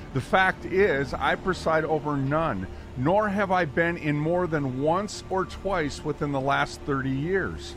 The fact is, I preside over none, nor have I been in more than once or twice within the last 30 years.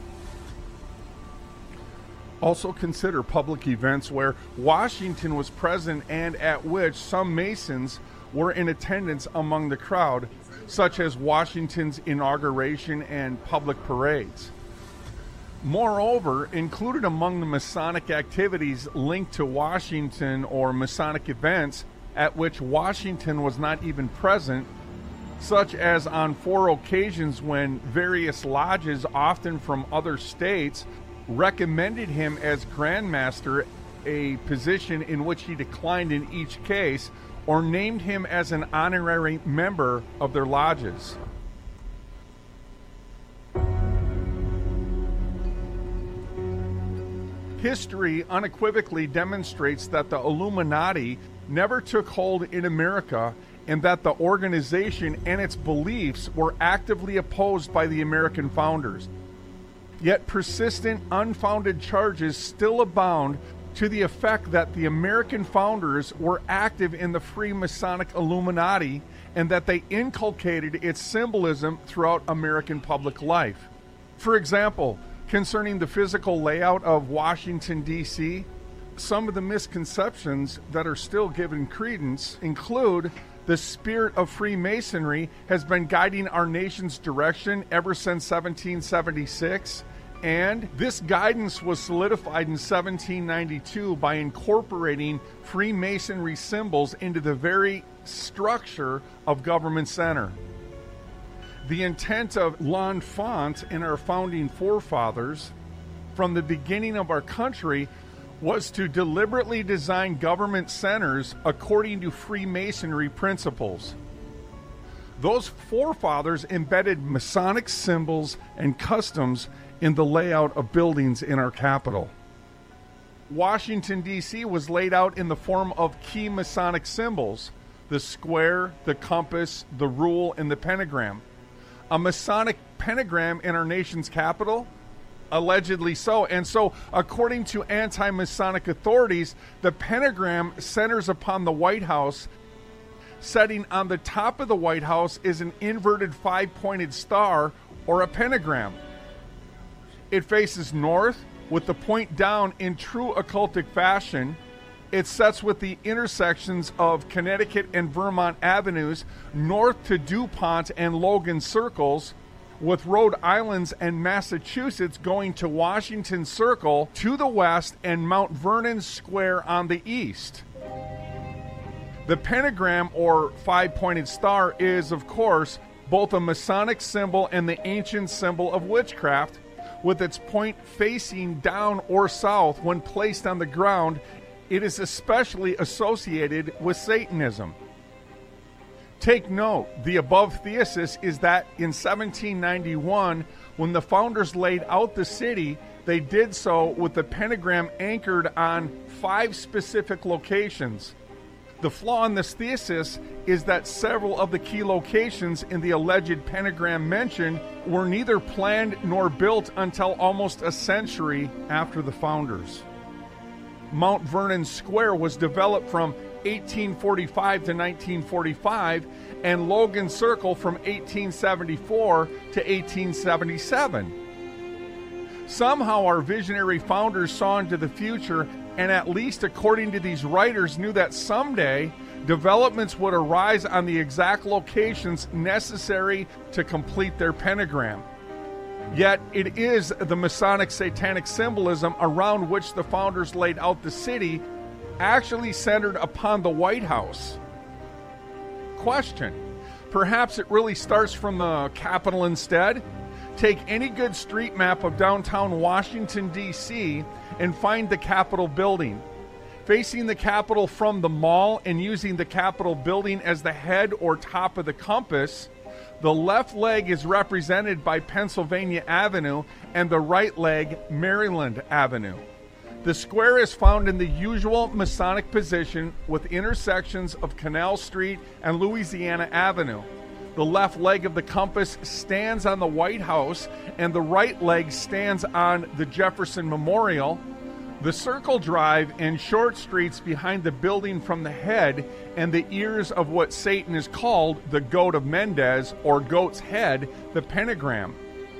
Also consider public events where Washington was present and at which some Masons were in attendance among the crowd, such as Washington's inauguration and public parades. Moreover, included among the Masonic activities linked to Washington or Masonic events at which Washington was not even present, such as on 4 occasions when various lodges, often from other states, recommended him as Grand Master, a position in which he declined in each case, or named him as an honorary member of their lodges. History unequivocally demonstrates that the Illuminati never took hold in America, and that the organization and its beliefs were actively opposed by the American founders. Yet persistent, unfounded charges still abound to the effect that the American founders were active in the Freemasonic Illuminati and that they inculcated its symbolism throughout American public life. For example, concerning the physical layout of Washington, D.C., some of the misconceptions that are still given credence include the spirit of Freemasonry has been guiding our nation's direction ever since 1776, and this guidance was solidified in 1792 by incorporating Freemasonry symbols into the very structure of Government Center. The intent of L'Enfant and our founding forefathers from the beginning of our country was to deliberately design government centers according to Freemasonry principles. Those forefathers embedded Masonic symbols and customs in the layout of buildings in our capital. Washington, D.C. was laid out in the form of key Masonic symbols: the square, the compass, the rule, and the pentagram. A Masonic pentagram in our nation's capital? Allegedly so. And so, according to anti-Masonic authorities, the pentagram centers upon the White House. Setting on the top of the White House is an inverted 5-pointed star, or a pentagram. It faces north with the point down in true occultic fashion. It sets with the intersections of Connecticut and Vermont avenues north to DuPont and Logan circles, with Rhode Island's and Massachusetts going to Washington Circle to the west and Mount Vernon Square on the east. The pentagram, or 5-pointed star, is, of course, both a Masonic symbol and the ancient symbol of witchcraft, with its point facing down or south when placed on the ground. It is especially associated with Satanism. Take note, the above thesis is that in 1791, when the founders laid out the city, they did so with the pentagram anchored on 5 specific locations. The flaw in this thesis is that several of the key locations in the alleged pentagram mentioned were neither planned nor built until almost a century after the founders. Mount Vernon Square was developed from 1845 to 1945, and Logan Circle from 1874 to 1877. Somehow our visionary founders saw into the future, and at least according to these writers knew that someday developments would arise on the exact locations necessary to complete their pentagram. Yet it is the Masonic satanic symbolism around which the founders laid out the city actually centered upon the White House. Question: perhaps it really starts from the Capitol instead? Take any good street map of downtown Washington, D.C., and find the Capitol building. Facing the Capitol from the mall and using the Capitol building as the head or top of the compass, the left leg is represented by Pennsylvania Avenue and the right leg Maryland Avenue. The square is found in the usual Masonic position with intersections of Canal Street and Louisiana Avenue. The left leg of the compass stands on the White House, and the right leg stands on the Jefferson Memorial. The Circle Drive and short streets behind the building from the head and the ears of what Satan is called the Goat of Mendez, or Goat's Head, the pentagram.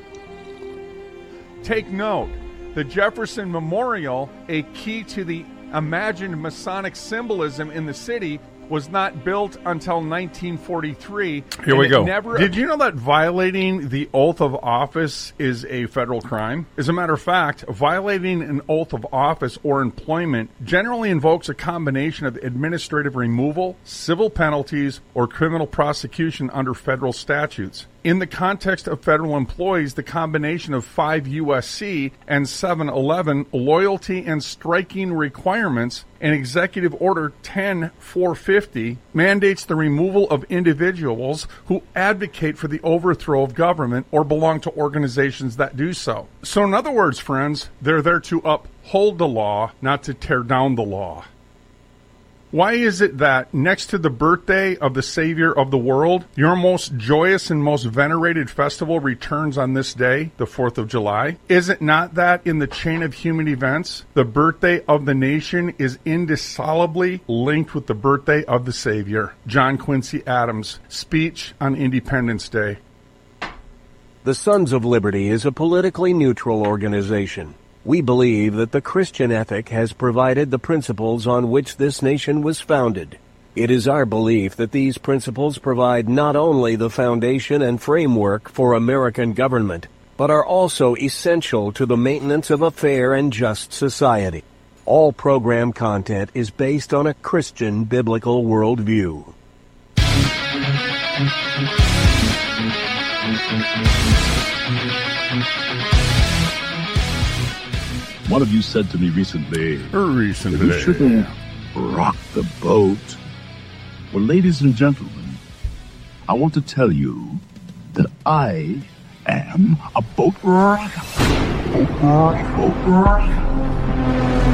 Take note, the Jefferson Memorial, a key to the imagined Masonic symbolism in the city, was not built until 1943. Here we go. Did you know that violating the oath of office is a federal crime? As a matter of fact, violating an oath of office or employment generally invokes a combination of administrative removal, civil penalties, or criminal prosecution under federal statutes. In the context of federal employees, the combination of 5 U.S.C. and 711 loyalty and striking requirements and Executive Order 10450 mandates the removal of individuals who advocate for the overthrow of government or belong to organizations that do so. So in other words, friends, they're there to uphold the law, not to tear down the law. Why is it that next to the birthday of the Savior of the world, your most joyous and most venerated festival returns on this day, the 4th of July? Is it not that in the chain of human events, the birthday of the nation is indissolubly linked with the birthday of the Savior? John Quincy Adams, speech on Independence Day. The Sons of Liberty is a politically neutral organization. We believe that the Christian ethic has provided the principles on which this nation was founded. It is our belief that these principles provide not only the foundation and framework for American government, but are also essential to the maintenance of a fair and just society. All program content is based on a Christian biblical worldview. One of you said to me recently, We shouldn't rock the boat. Well, ladies and gentlemen, I want to tell you that I am a boat rocker. Boat rocker.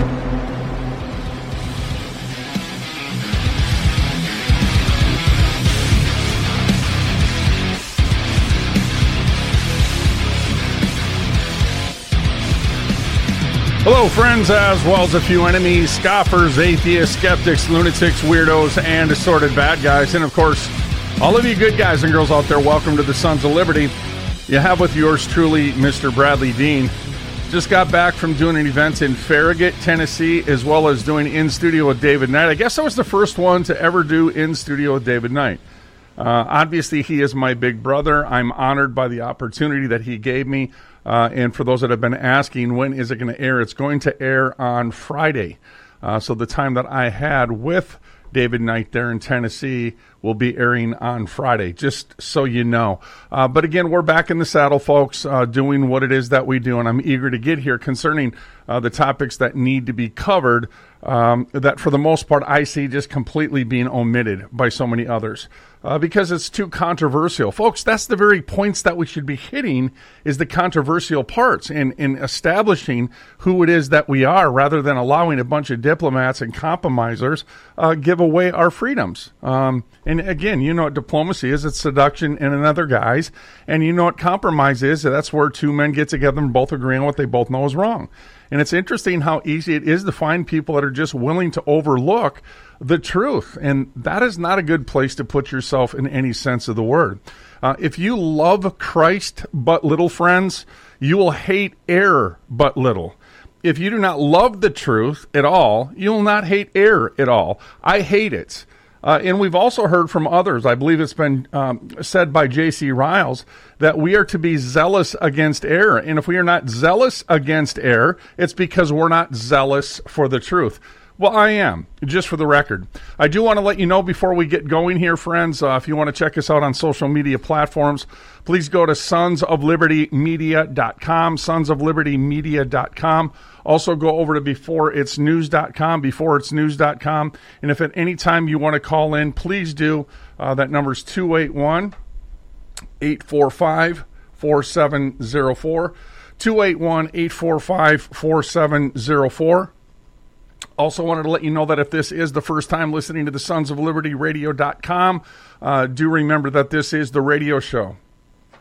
Hello, friends, as well as a few enemies, scoffers, atheists, skeptics, lunatics, weirdos, and assorted bad guys. And, of course, all of you good guys and girls out there, welcome to the Sons of Liberty. You have with yours truly, Mr. Bradley Dean. Just got back from doing an event in Farragut, Tennessee, as well as doing In Studio with David Knight. I guess I was the first one to ever do In Studio with David Knight. Obviously, he is my big brother. I'm honored by the opportunity that he gave me. And for those that have been asking, when is it going to air? It's going to air on Friday. So the time that I had with David Knight there in Tennessee will be airing on Friday, just so you know. But again, we're back in the saddle, folks, doing what it is that we do. And I'm eager to get here concerning the topics that need to be covered, that for the most part I see just completely being omitted by so many others. Because it's too controversial. Folks, that's the very points that we should be hitting, is the controversial parts in establishing who it is that we are, rather than allowing a bunch of diplomats and compromisers give away our freedoms. And again, you know what diplomacy is. It's seduction in another guise. And you know what compromise is. That's where two men get together and both agree on what they both know is wrong. And it's interesting how easy it is to find people that are just willing to overlook the truth. And that is not a good place to put yourself in any sense of the word. If you love Christ but little, friends, you will hate error but little. If you do not love the truth at all, you will not hate error at all. I hate it. And we've also heard from others, I believe it's been said by J.C. Riles, that we are to be zealous against error. And if we are not zealous against error, it's because we're not zealous for the truth. Well, I am, just for the record. I do want to let you know before we get going here, friends, if you want to check us out on social media platforms, please go to sonsoflibertymedia.com, sonsoflibertymedia.com. Also go over to beforeitsnews.com, beforeitsnews.com. And if at any time you want to call in, please do. That number is 281-845-4704, 281-845-4704. Also wanted to let you know that if this is the first time listening to the Sons of Liberty Radio.com, do remember that this is the radio show.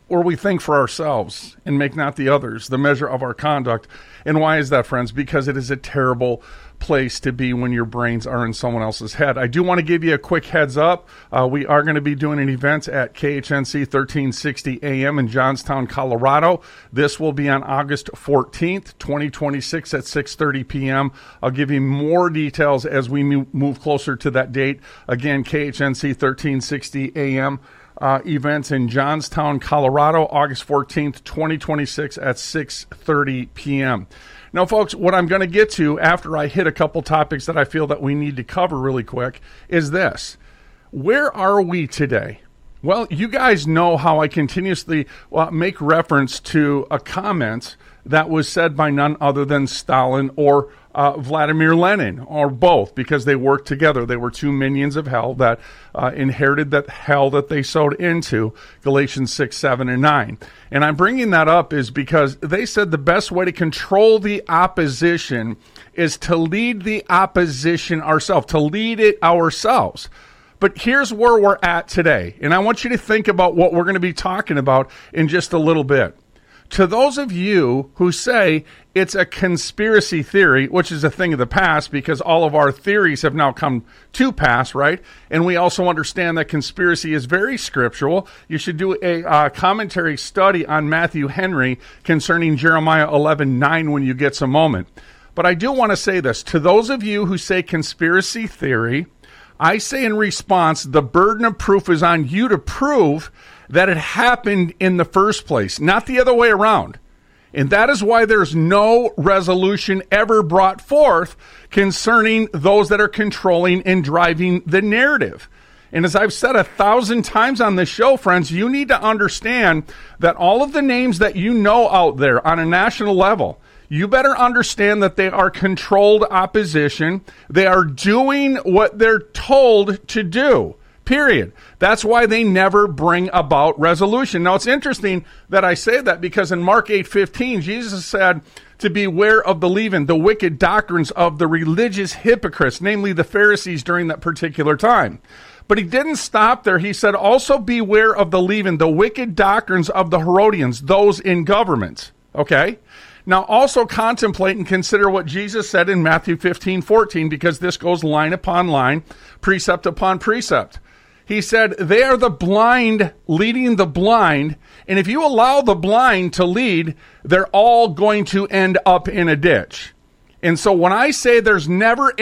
or we think for ourselves and make not the others the measure of our conduct. And why is that, friends? Because it is a terrible place to be when your brains are in someone else's head. I do want to give you a quick heads up. We are going to be doing an event at KHNC 1360 AM in Johnstown, Colorado. This will be on August 14th, 2026 at 6:30 p.m. I'll give you more details as we move closer to that date. Again, KHNC 1360 AM. Events in Johnstown, Colorado, August 14th, 2026 at 6:30 p.m. Now, folks, what I'm going to get to after I hit a couple topics that I feel that we need to cover really quick is this. Where are we today? Well, you guys know how I continuously make reference to a comment that was said by none other than Stalin or Vladimir Lenin, or both, because they worked together. They were two minions of hell that inherited that hell that they sowed into, Galatians 6, 7, and 9. And I'm bringing that up is because they said the best way to control the opposition is to lead the opposition ourselves, to lead it ourselves. But here's where we're at today, and I want you to think about what we're going to be talking about in just a little bit. To those of you who say it's a conspiracy theory, which is a thing of the past because all of our theories have now come to pass, right? And we also understand that conspiracy is very scriptural. You should do a commentary study on Matthew Henry concerning Jeremiah 11:9 when you get some moment. But I do want to say this. To those of you who say conspiracy theory, I say in response, the burden of proof is on you to prove that it happened in the first place, not the other way around. And that is why there's no resolution ever brought forth concerning those that are controlling and driving the narrative. And as I've said 1,000 times on this show, friends, you need to understand that all of the names that you know out there on a national level, you better understand that they are controlled opposition. They are doing what they're told to do. Period. That's why they never bring about resolution. Now, it's interesting that I say that because in Mark 8:15, Jesus said to beware of the leaven, the wicked doctrines of the religious hypocrites, namely the Pharisees during that particular time. But he didn't stop there. He said, also beware of the leaven, the wicked doctrines of the Herodians, those in government. Okay? Now, also contemplate and consider what Jesus said in Matthew 15:14, because this goes line upon line, precept upon precept. He said, they are the blind leading the blind, and if you allow the blind to lead, they're all going to end up in a ditch. And so when I say there's never,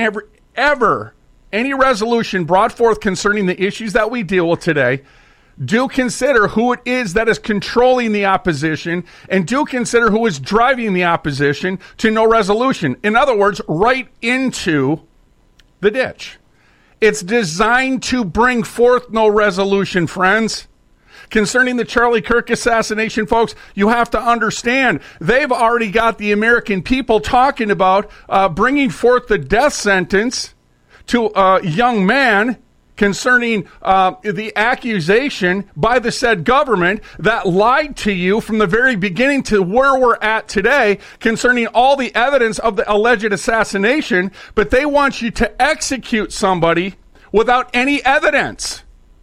ever any resolution brought forth concerning the issues that we deal with today, do consider who it is that is controlling the opposition, and do consider who is driving the opposition to no resolution. In other words, right into the ditch. It's designed to bring forth no resolution, friends. Concerning the Charlie Kirk assassination, folks, you have to understand, they've already got the American people talking about bringing forth the death sentence to a young man concerning the accusation by the said government that lied to you from the very beginning to where we're at today concerning all the evidence of the alleged assassination, but they want you to execute somebody without any evidence.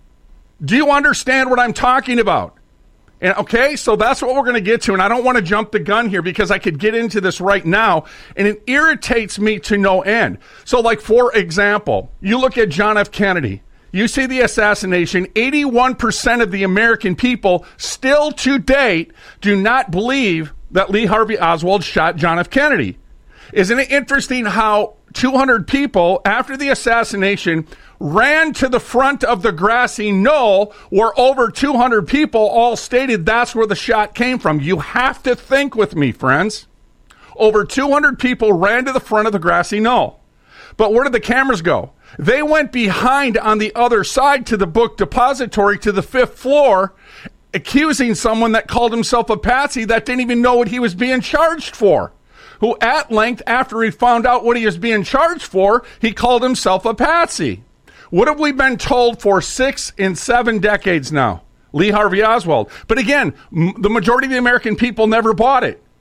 Do you understand what I'm talking about? And okay, so that's what we're going to get to, and I don't want to jump the gun here because I could get into this right now, and it irritates me to no end. So, like, for example, you look at John F. Kennedy. You see the assassination. 81% of the American people still to date do not believe that Lee Harvey Oswald shot John F. Kennedy. Isn't it interesting how 200 people after the assassination ran to the front of the grassy knoll where over 200 people all stated that's where the shot came from? You have to think with me, friends. Over 200 people ran to the front of the grassy knoll. But where did the cameras go? They went behind on the other side to the book depository to the 5th floor, accusing someone that called himself a patsy that didn't even know what he was being charged for. Who at length, after he found out what he was being charged for, he called himself a patsy. What have we been told for 6 and 7 decades now? Lee Harvey Oswald. But again, the majority of the American people never bought it.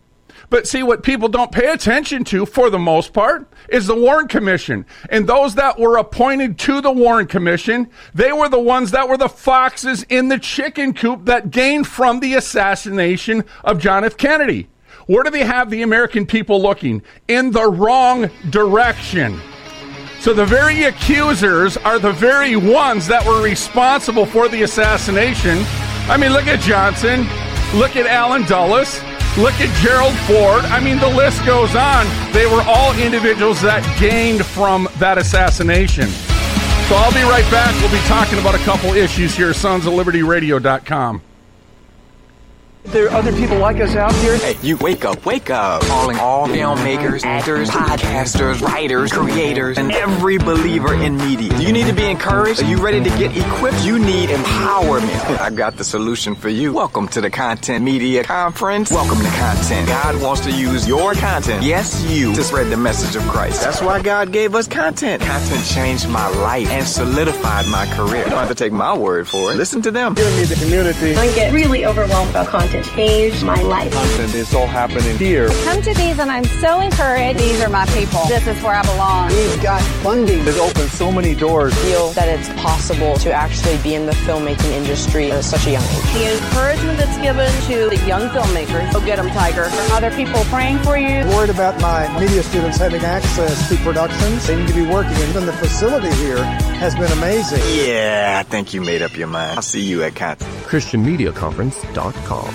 But see, what people don't pay attention to, for the most part, is the Warren Commission. And those that were appointed to the Warren Commission, they were the ones that were the foxes in the chicken coop that gained from the assassination of John F. Kennedy. Where do they have the American people looking? In the wrong direction. So the very accusers are the very ones that were responsible for the assassination. I mean, look at Johnson. Look at Allen Dulles. Look at Gerald Ford. I mean, the list goes on. They were all individuals that gained from that assassination. So I'll be right back. We'll be talking about a couple issues here, sonsoflibertyradio.com. There are other people like us out here. Hey, you wake up. Calling all filmmakers, actors, podcasters, writers, creators, and every believer in media. Do you need to be encouraged? Are you ready to get equipped? You need empowerment. I got the solution for you. Welcome to the Content Media Conference. Welcome to Content. God wants to use your content, yes, you, to spread the message of Christ. That's why God gave us content. Content changed my life and solidified my career. You don't have to take my word for it. Listen to them. Give me the community. I get really overwhelmed about content. Changed my life. Content is all happening here. Come to these and I'm so encouraged. These are my people. This is where I belong. We've got funding that opens so many doors. I feel that it's possible to actually be in the filmmaking industry at such a young age. The encouragement that's given to the young filmmakers. Go get them, Tiger. Other people praying for you. I'm worried about my media students having access to productions. They need to be working. And even the facility here has been amazing. Yeah, I think you made up your mind. I'll see you at Content. ChristianMediaConference.com.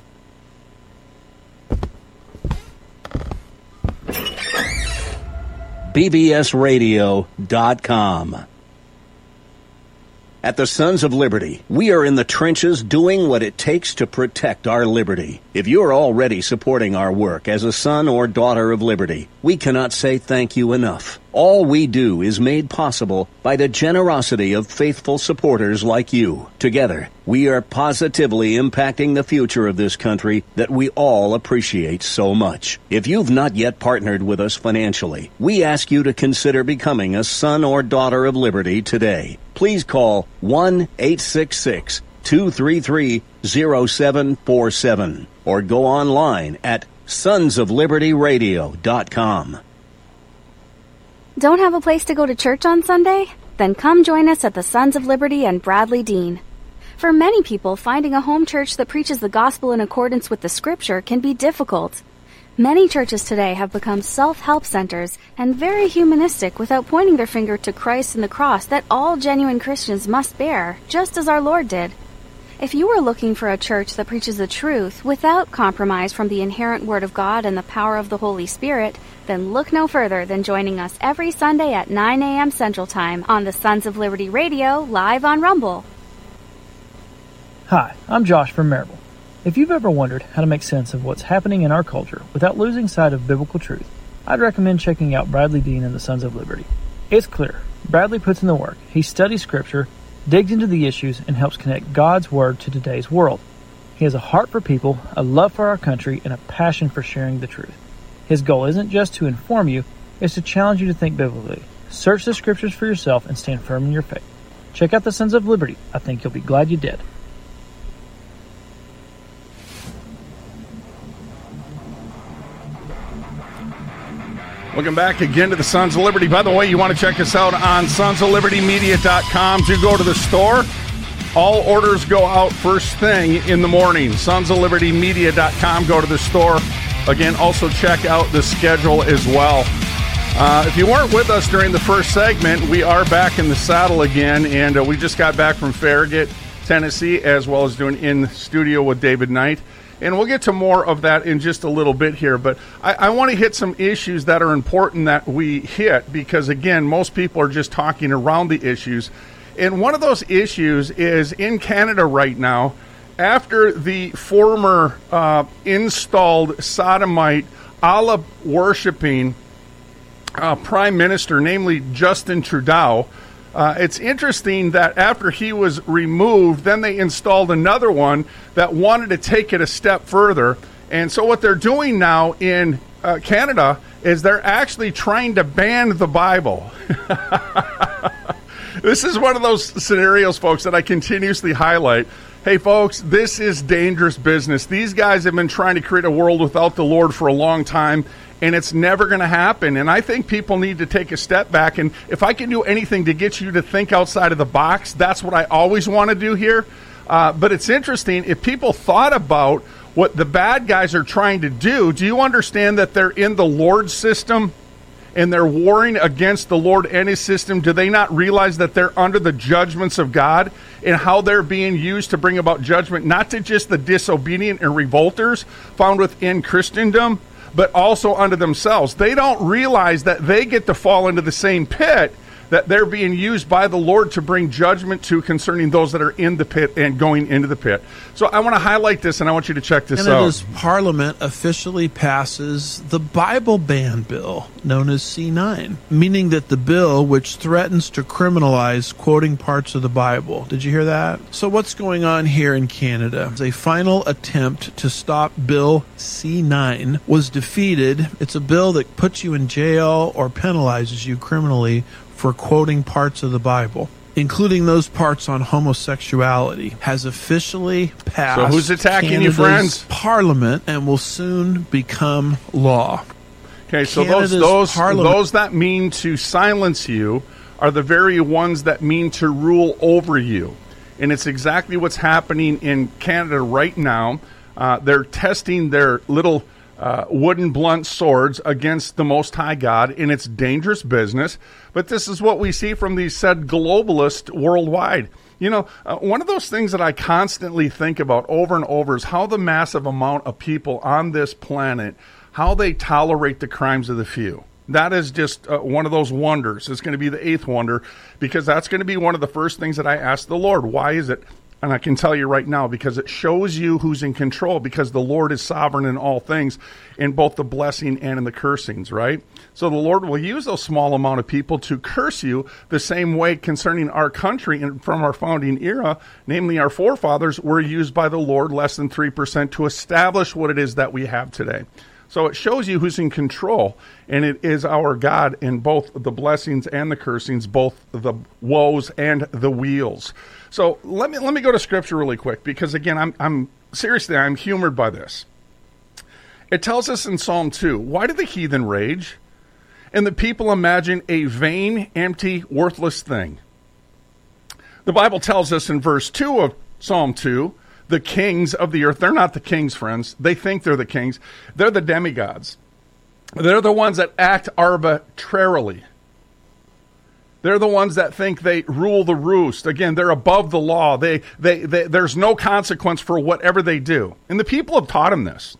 BBSRadio.com. At the Sons of Liberty, we are in the trenches doing what it takes to protect our liberty. If you're already supporting our work as a son or daughter of liberty, we cannot say thank you enough. All we do is made possible by the generosity of faithful supporters like you. Together, we are positively impacting the future of this country that we all appreciate so much. If you've not yet partnered with us financially, we ask you to consider becoming a son or daughter of liberty today. Please call 1-866-233-0747 or go online at sonsoflibertyradio.com. Don't have a place to go to church on Sunday? Then come join us at the Sons of Liberty and Bradley Dean. For many people, finding a home church that preaches the gospel in accordance with the scripture can be difficult. Many churches today have become self-help centers and very humanistic without pointing their finger to Christ and the cross that all genuine Christians must bear, just as our Lord did. If you are looking for a church that preaches the truth without compromise from the inherent Word of God and the power of the Holy Spirit, then look no further than joining us every Sunday at 9 a.m. Central Time on the Sons of Liberty Radio, live on Rumble. Hi, I'm Josh from Maryville. If you've ever wondered how to make sense of what's happening in our culture without losing sight of biblical truth, I'd recommend checking out Bradley Dean and the Sons of Liberty. It's clear. Bradley puts in the work. He studies Scripture, digs into the issues, and helps connect God's Word to today's world. He has a heart for people, a love for our country, and a passion for sharing the truth. His goal isn't just to inform you, it's to challenge you to think biblically. Search the Scriptures for yourself and stand firm in your faith. Check out the Sons of Liberty. I think you'll be glad you did. Welcome back again to the Sons of Liberty. By the way, you want to check us out on sonsoflibertymedia.com. To go to the store, all orders go out first thing in the morning. sonsoflibertymedia.com. Go to the store. Again, also check out the schedule as well. If you weren't with us during the first segment, we are back in the saddle again, and we just got back from Farragut, Tennessee, as well as doing in studio with David Knight. And we'll get to more of that in just a little bit here. But I want to hit some issues that are important that we hit because, again, most people are just talking around the issues. And one of those issues is in Canada right now, after the former installed sodomite, Allah-worshiping prime minister, namely Justin Trudeau, it's interesting that after he was removed, then they installed another one that wanted to take it a step further. And so what they're doing now in Canada is they're actually trying to ban the Bible. This is one of those scenarios, folks, that I continuously highlight. Hey, folks, this is dangerous business. These guys have been trying to create a world without the Lord for a long time, and it's never going to happen. And I think people need to take a step back. And if I can do anything to get you to think outside of the box, that's what I always want to do here. But it's interesting, if people thought about what the bad guys are trying to do you understand that they're in the Lord's system and they're warring against the Lord and his system? Do they not realize that they're under the judgments of God and how they're being used to bring about judgment, not to just the disobedient and revolters found within Christendom, but also unto themselves? They don't realize that they get to fall into the same pit, that they're being used by the Lord to bring judgment to concerning those that are in the pit and going into the pit. So I want to highlight this, and I want you to check this out. And as Parliament officially passes the Bible ban bill, known as C9, meaning that the bill which threatens to criminalize quoting parts of the Bible. Did you hear that? So what's going on here in Canada? A final attempt to stop Bill C9 was defeated. It's a bill that puts you in jail or penalizes you criminally for quoting parts of the Bible, including those parts on homosexuality, has officially passed. So who's attacking Canada's you, friends? Parliament, and will soon become law. Okay, so those that mean to silence you are the very ones that mean to rule over you. And it's exactly what's happening in Canada right now. They're testing their little wooden blunt swords against the Most High God, and it's dangerous business. But this is what we see from these said globalists worldwide. You know, one of those things that I constantly think about over and over is how the massive amount of people on this planet, how they tolerate the crimes of the few. That is just one of those wonders. It's going to be the eighth wonder, because that's going to be one of the first things that I ask the Lord. Why is it? And I can tell you right now, because it shows you who's in control, because the Lord is sovereign in all things, in both the blessing and in the cursings, right? So the Lord will use those small amount of people to curse you the same way concerning our country and from our founding era, namely our forefathers were used by the Lord, less than 3%, to establish what it is that we have today. So it shows you who's in control, and it is our God in both the blessings and the cursings, both the woes and the weals. So let me go to Scripture really quick, because again, I'm seriously, I'm humored by this. It tells us in Psalm 2, why do the heathen rage, and the people imagine a vain, empty, worthless thing? The Bible tells us in verse 2 of Psalm 2, the kings of the earth, they're not the kings, friends. They think they're the kings. They're the demigods. They're the ones that act arbitrarily. They're the ones that think they rule the roost. Again, they're above the law. There's no consequence for whatever they do. And the people have taught them this.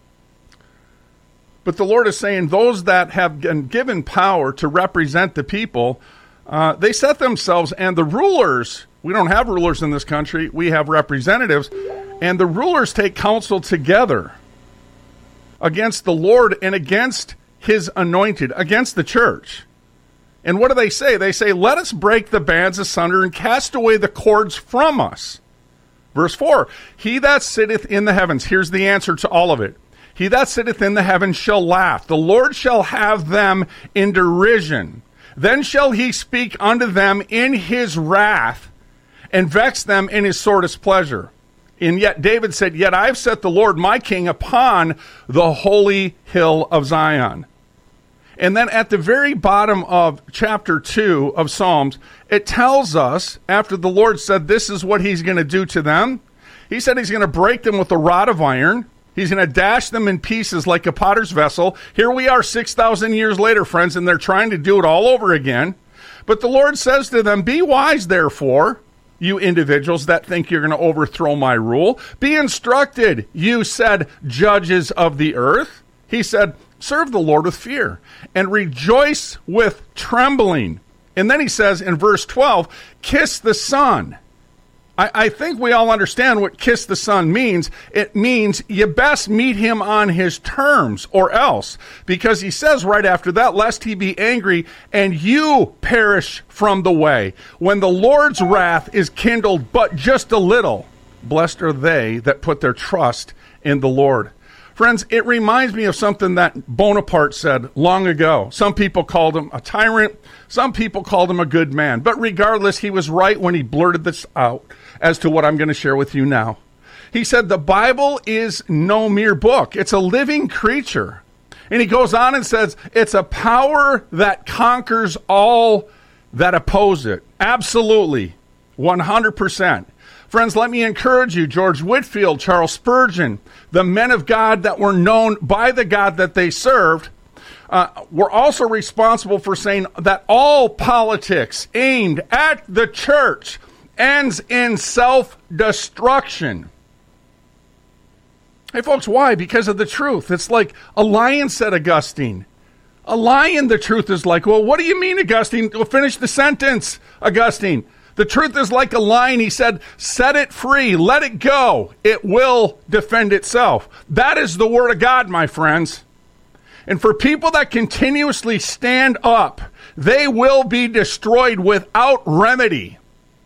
But the Lord is saying those that have been given power to represent the people, they set themselves, and the rulers, we don't have rulers in this country, we have representatives, and the rulers take counsel together against the Lord and against his anointed, against the church. And what do they say? They say, let us break the bands asunder and cast away the cords from us. Verse 4, he that sitteth in the heavens, here's the answer to all of it. He that sitteth in the heavens shall laugh. The Lord shall have them in derision. Then shall he speak unto them in his wrath, and vex them in his sore displeasure. And yet David said, yet I have set the Lord my king upon the holy hill of Zion. And then at the very bottom of chapter 2 of Psalms, it tells us, after the Lord said this is what he's going to do to them, he said he's going to break them with a rod of iron. He's going to dash them in pieces like a potter's vessel. Here we are 6,000 years later, friends, and they're trying to do it all over again. But the Lord says to them, be wise, therefore, you individuals that think you're going to overthrow my rule. Be instructed, you said judges of the earth. He said, serve the Lord with fear and rejoice with trembling. And then he says in verse 12, kiss the Son. I think we all understand what kiss the Son means. It means you best meet him on his terms or else. Because he says right after that, lest he be angry and you perish from the way. When the Lord's wrath is kindled but just a little, blessed are they that put their trust in the Lord. Friends, it reminds me of something that Bonaparte said long ago. Some people called him a tyrant. Some people called him a good man. But regardless, he was right when he blurted this out as to what I'm going to share with you now. He said the Bible is no mere book. It's a living creature. And he goes on and says it's a power that conquers all that oppose it. Absolutely. 100%. Friends, let me encourage you, George Whitefield, Charles Spurgeon, the men of God that were known by the God that they served, were also responsible for saying that all politics aimed at the church ends in self-destruction. Hey, folks, why? Because of the truth. It's like a lion, said Augustine. A lion, the truth is like, well, what do you mean, Augustine? Well, finish the sentence, Augustine. The truth is like a lion, he said, set it free, let it go. It will defend itself. That is the word of God, my friends. And for people that continuously stand up, they will be destroyed without remedy.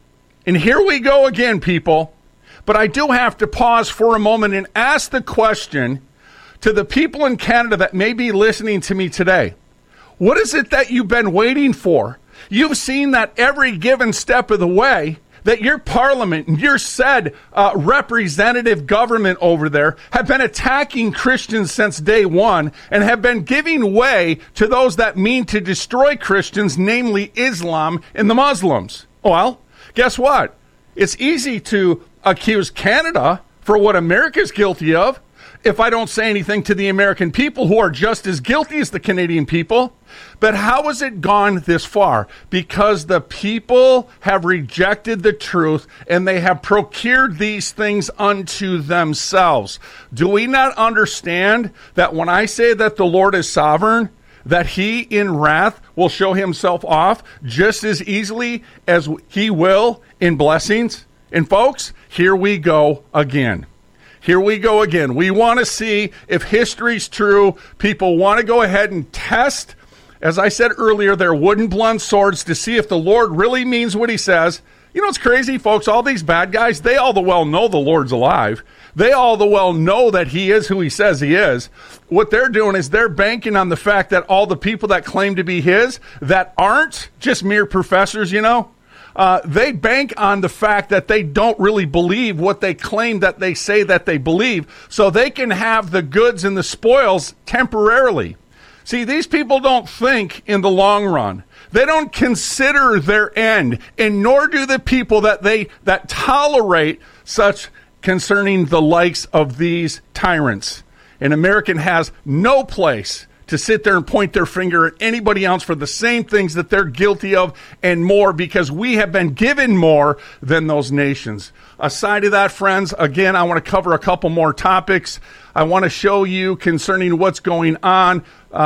And here we go again, people. But I do have to pause for a moment and ask the question to the people in Canada that may be listening to me today. What is it that you've been waiting for? You've seen that every given step of the way that your parliament and your said representative government over there have been attacking Christians since day one and have been giving way to those that mean to destroy Christians, namely Islam and the Muslims. Well, guess what? It's easy to accuse Canada for what America's guilty of if I don't say anything to the American people who are just as guilty as the Canadian people. But how has it gone this far? Because the people have rejected the truth and they have procured these things unto themselves. Do we not understand that when I say that the Lord is sovereign, that he in wrath will show himself off just as easily as he will in blessings? And folks, here we go again. Here we go again. We want to see if history's true. People want to go ahead and test, as I said earlier, their wooden blunt swords to see if the Lord really means what he says. You know what's crazy, folks? All these bad guys, they all the well know the Lord's alive. They all the well know that he is who he says he is. What they're doing is they're banking on the fact that all the people that claim to be his, that aren't just mere professors, you know, they bank on the fact that they don't really believe what they claim that they say that they believe, so they can have the goods and the spoils temporarily. See, these people don't think in the long run. They don't consider their end, and nor do the people that tolerate such concerning the likes of these tyrants. An American has no place to sit there and point their finger at anybody else for the same things that they're guilty of and more, because we have been given more than those nations. Aside of that, friends, again, I want to cover a couple more topics. I want to show you concerning what's going on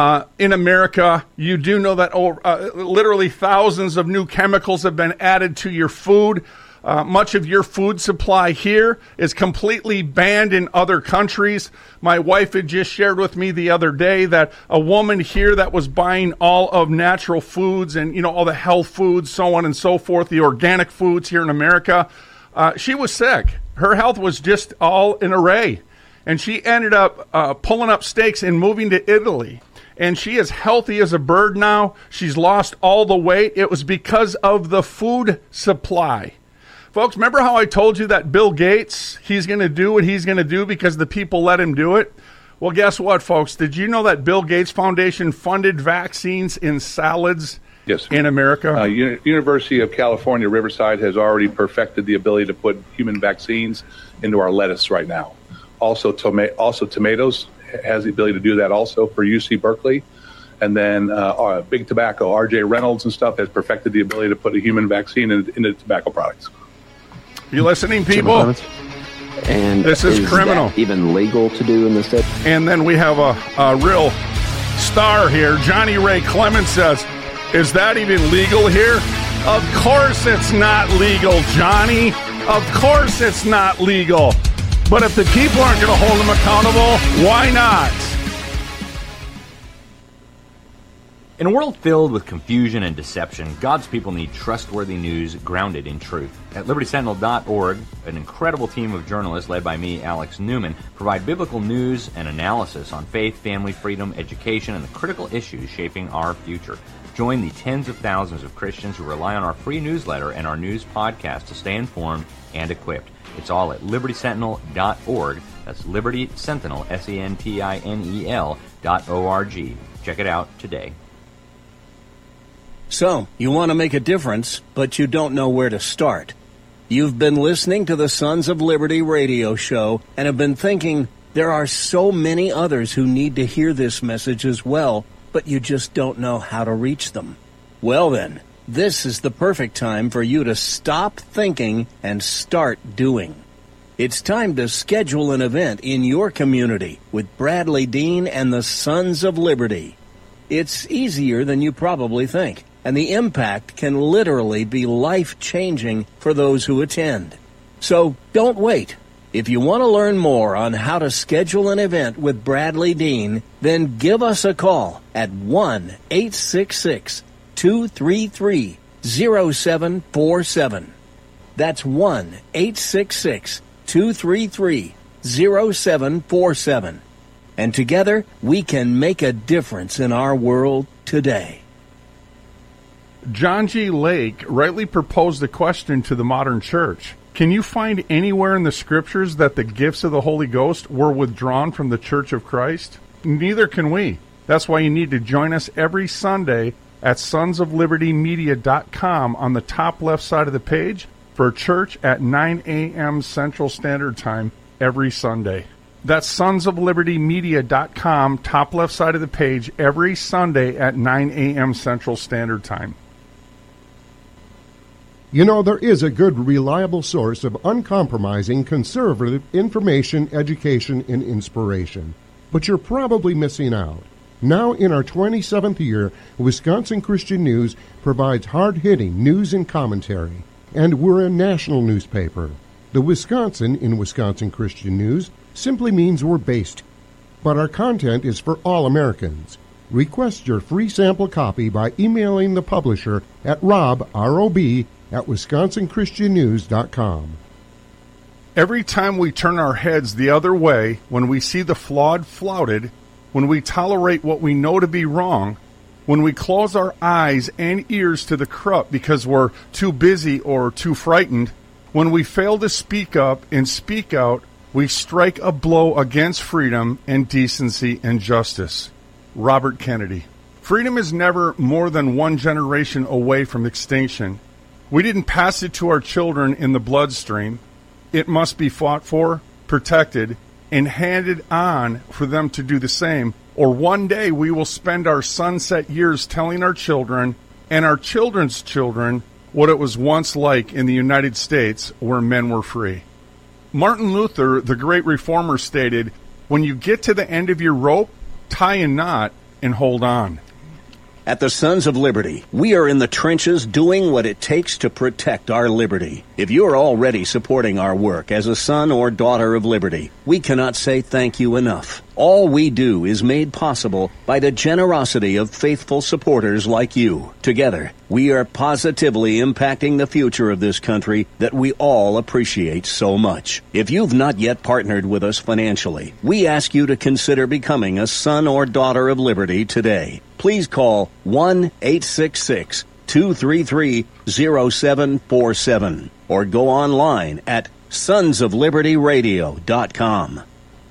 in America. You do know that literally thousands of new chemicals have been added to your food. Much of your food supply here is completely banned in other countries. My wife had just shared with me the other day that a woman here that was buying all of natural foods and, you know, all the health foods, so on and so forth, the organic foods here in America, she was sick. Her health was just all in array. And she ended up pulling up stakes and moving to Italy. And she is healthy as a bird now. She's lost all the weight. It was because of the food supply. Folks, remember how I told you that Bill Gates, he's going to do what he's going to do because the people let him do it? Well, guess what, folks? Did you know that Bill Gates Foundation funded vaccines in salads in America? University of California, Riverside has already perfected the ability to put human vaccines into our lettuce right now. Also, tomatoes has the ability to do that also for UC Berkeley. And then Big Tobacco, R.J. Reynolds and stuff has perfected the ability to put a human vaccine into tobacco products. You listening, people? And this is criminal. That even legal to do in the state? And then we have a real star here. Johnny Ray Clements says, is that even legal here? Of course it's not legal, Johnny. Of course it's not legal. But if the people aren't going to hold them accountable, why not? In a world filled with confusion and deception, God's people need trustworthy news grounded in truth. At LibertySentinel.org, an incredible team of journalists led by me, Alex Newman, provide biblical news and analysis on faith, family, freedom, education, and the critical issues shaping our future. Join the tens of thousands of Christians who rely on our free newsletter and our news podcast to stay informed and equipped. It's all at LibertySentinel.org. That's Liberty Sentinel, SENTINEL.org. Check it out today. So, you want to make a difference, but you don't know where to start. You've been listening to the Sons of Liberty radio show and have been thinking, there are so many others who need to hear this message as well, but you just don't know how to reach them. Well then, this is the perfect time for you to stop thinking and start doing. It's time to schedule an event in your community with Bradley Dean and the Sons of Liberty. It's easier than you probably think, and the impact can literally be life-changing for those who attend. So don't wait. If you want to learn more on how to schedule an event with Bradley Dean, then give us a call at 1-866-233-0747. That's 1-866-233-0747. And together, we can make a difference in our world today. John G. Lake rightly proposed a question to the modern church. Can you find anywhere in the scriptures that the gifts of the Holy Ghost were withdrawn from the Church of Christ? Neither can we. That's why you need to join us every Sunday at sonsoflibertymedia.com on the top left side of the page for church at 9 a.m. Central Standard Time every Sunday. That's sonsoflibertymedia.com, top left side of the page, every Sunday at 9 a.m. Central Standard Time. You know, there is a good, reliable source of uncompromising, conservative information, education, and inspiration. But you're probably missing out. Now in our 27th year, Wisconsin Christian News provides hard-hitting news and commentary. And we're a national newspaper. The Wisconsin in Wisconsin Christian News simply means we're based. But our content is for all Americans. Request your free sample copy by emailing the publisher at rob@wisconsinchristiannews.com. Every time we turn our heads the other way, when we see the flawed flouted, when we tolerate what we know to be wrong, when we close our eyes and ears to the corrupt because we're too busy or too frightened, when we fail to speak up and speak out, we strike a blow against freedom and decency and justice. Robert Kennedy. Freedom is never more than one generation away from extinction. We didn't pass it to our children in the bloodstream. It must be fought for, protected, and handed on for them to do the same. Or one day we will spend our sunset years telling our children and our children's children what it was once like in the United States where men were free. Martin Luther, the great reformer, stated, "When you get to the end of your rope, tie a knot and hold on." At the Sons of Liberty, we are in the trenches doing what it takes to protect our liberty. If you are already supporting our work as a son or daughter of liberty, we cannot say thank you enough. All we do is made possible by the generosity of faithful supporters like you. Together, we are positively impacting the future of this country that we all appreciate so much. If you've not yet partnered with us financially, we ask you to consider becoming a son or daughter of liberty today. Please call 1-866-233-0747 or go online at sonsoflibertyradio.com.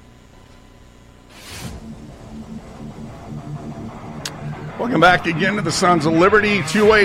Welcome back again to the Sons of Liberty,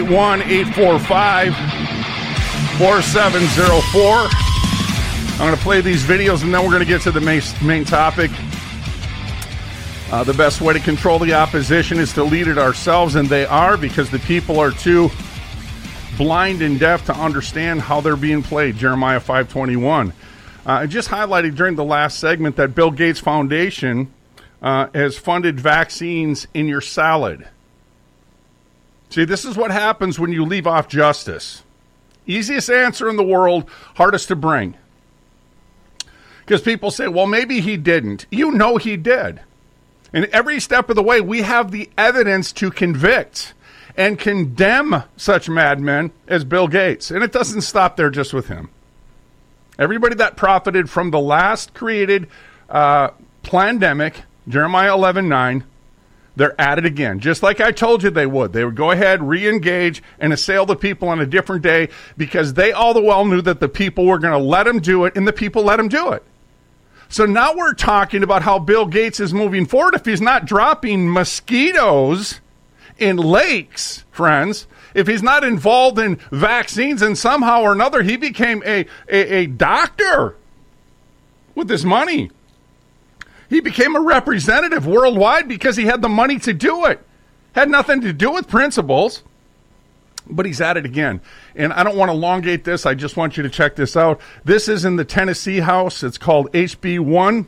281-845-4704. I'm going to play these videos and then we're going to get to the main topic. The best way to control the opposition is to lead it ourselves, and they are, because the people are too blind and deaf to understand how they're being played. Jeremiah 5:21. I just highlighted during the last segment that Bill Gates Foundation has funded vaccines in your salad. See, this is what happens when you leave off justice. Easiest answer in the world, hardest to bring. Because people say, well, maybe he didn't. You know he did. And every step of the way, we have the evidence to convict and condemn such madmen as Bill Gates. And it doesn't stop there just with him. Everybody that profited from the last created pandemic, Jeremiah 11:9, they're at it again. Just like I told you they would. They would go ahead, re-engage, and assail the people on a different day because they all the well knew that the people were going to let them do it, and the people let them do it. So now we're talking about how Bill Gates is moving forward. If he's not dropping mosquitoes in lakes, friends, if he's not involved in vaccines, and somehow or another he became a doctor with his money. He became a representative worldwide because he had the money to do it. Had nothing to do with principles. But he's at it again. And I don't want to elongate this. I just want you to check this out. This is in the Tennessee House. It's called HB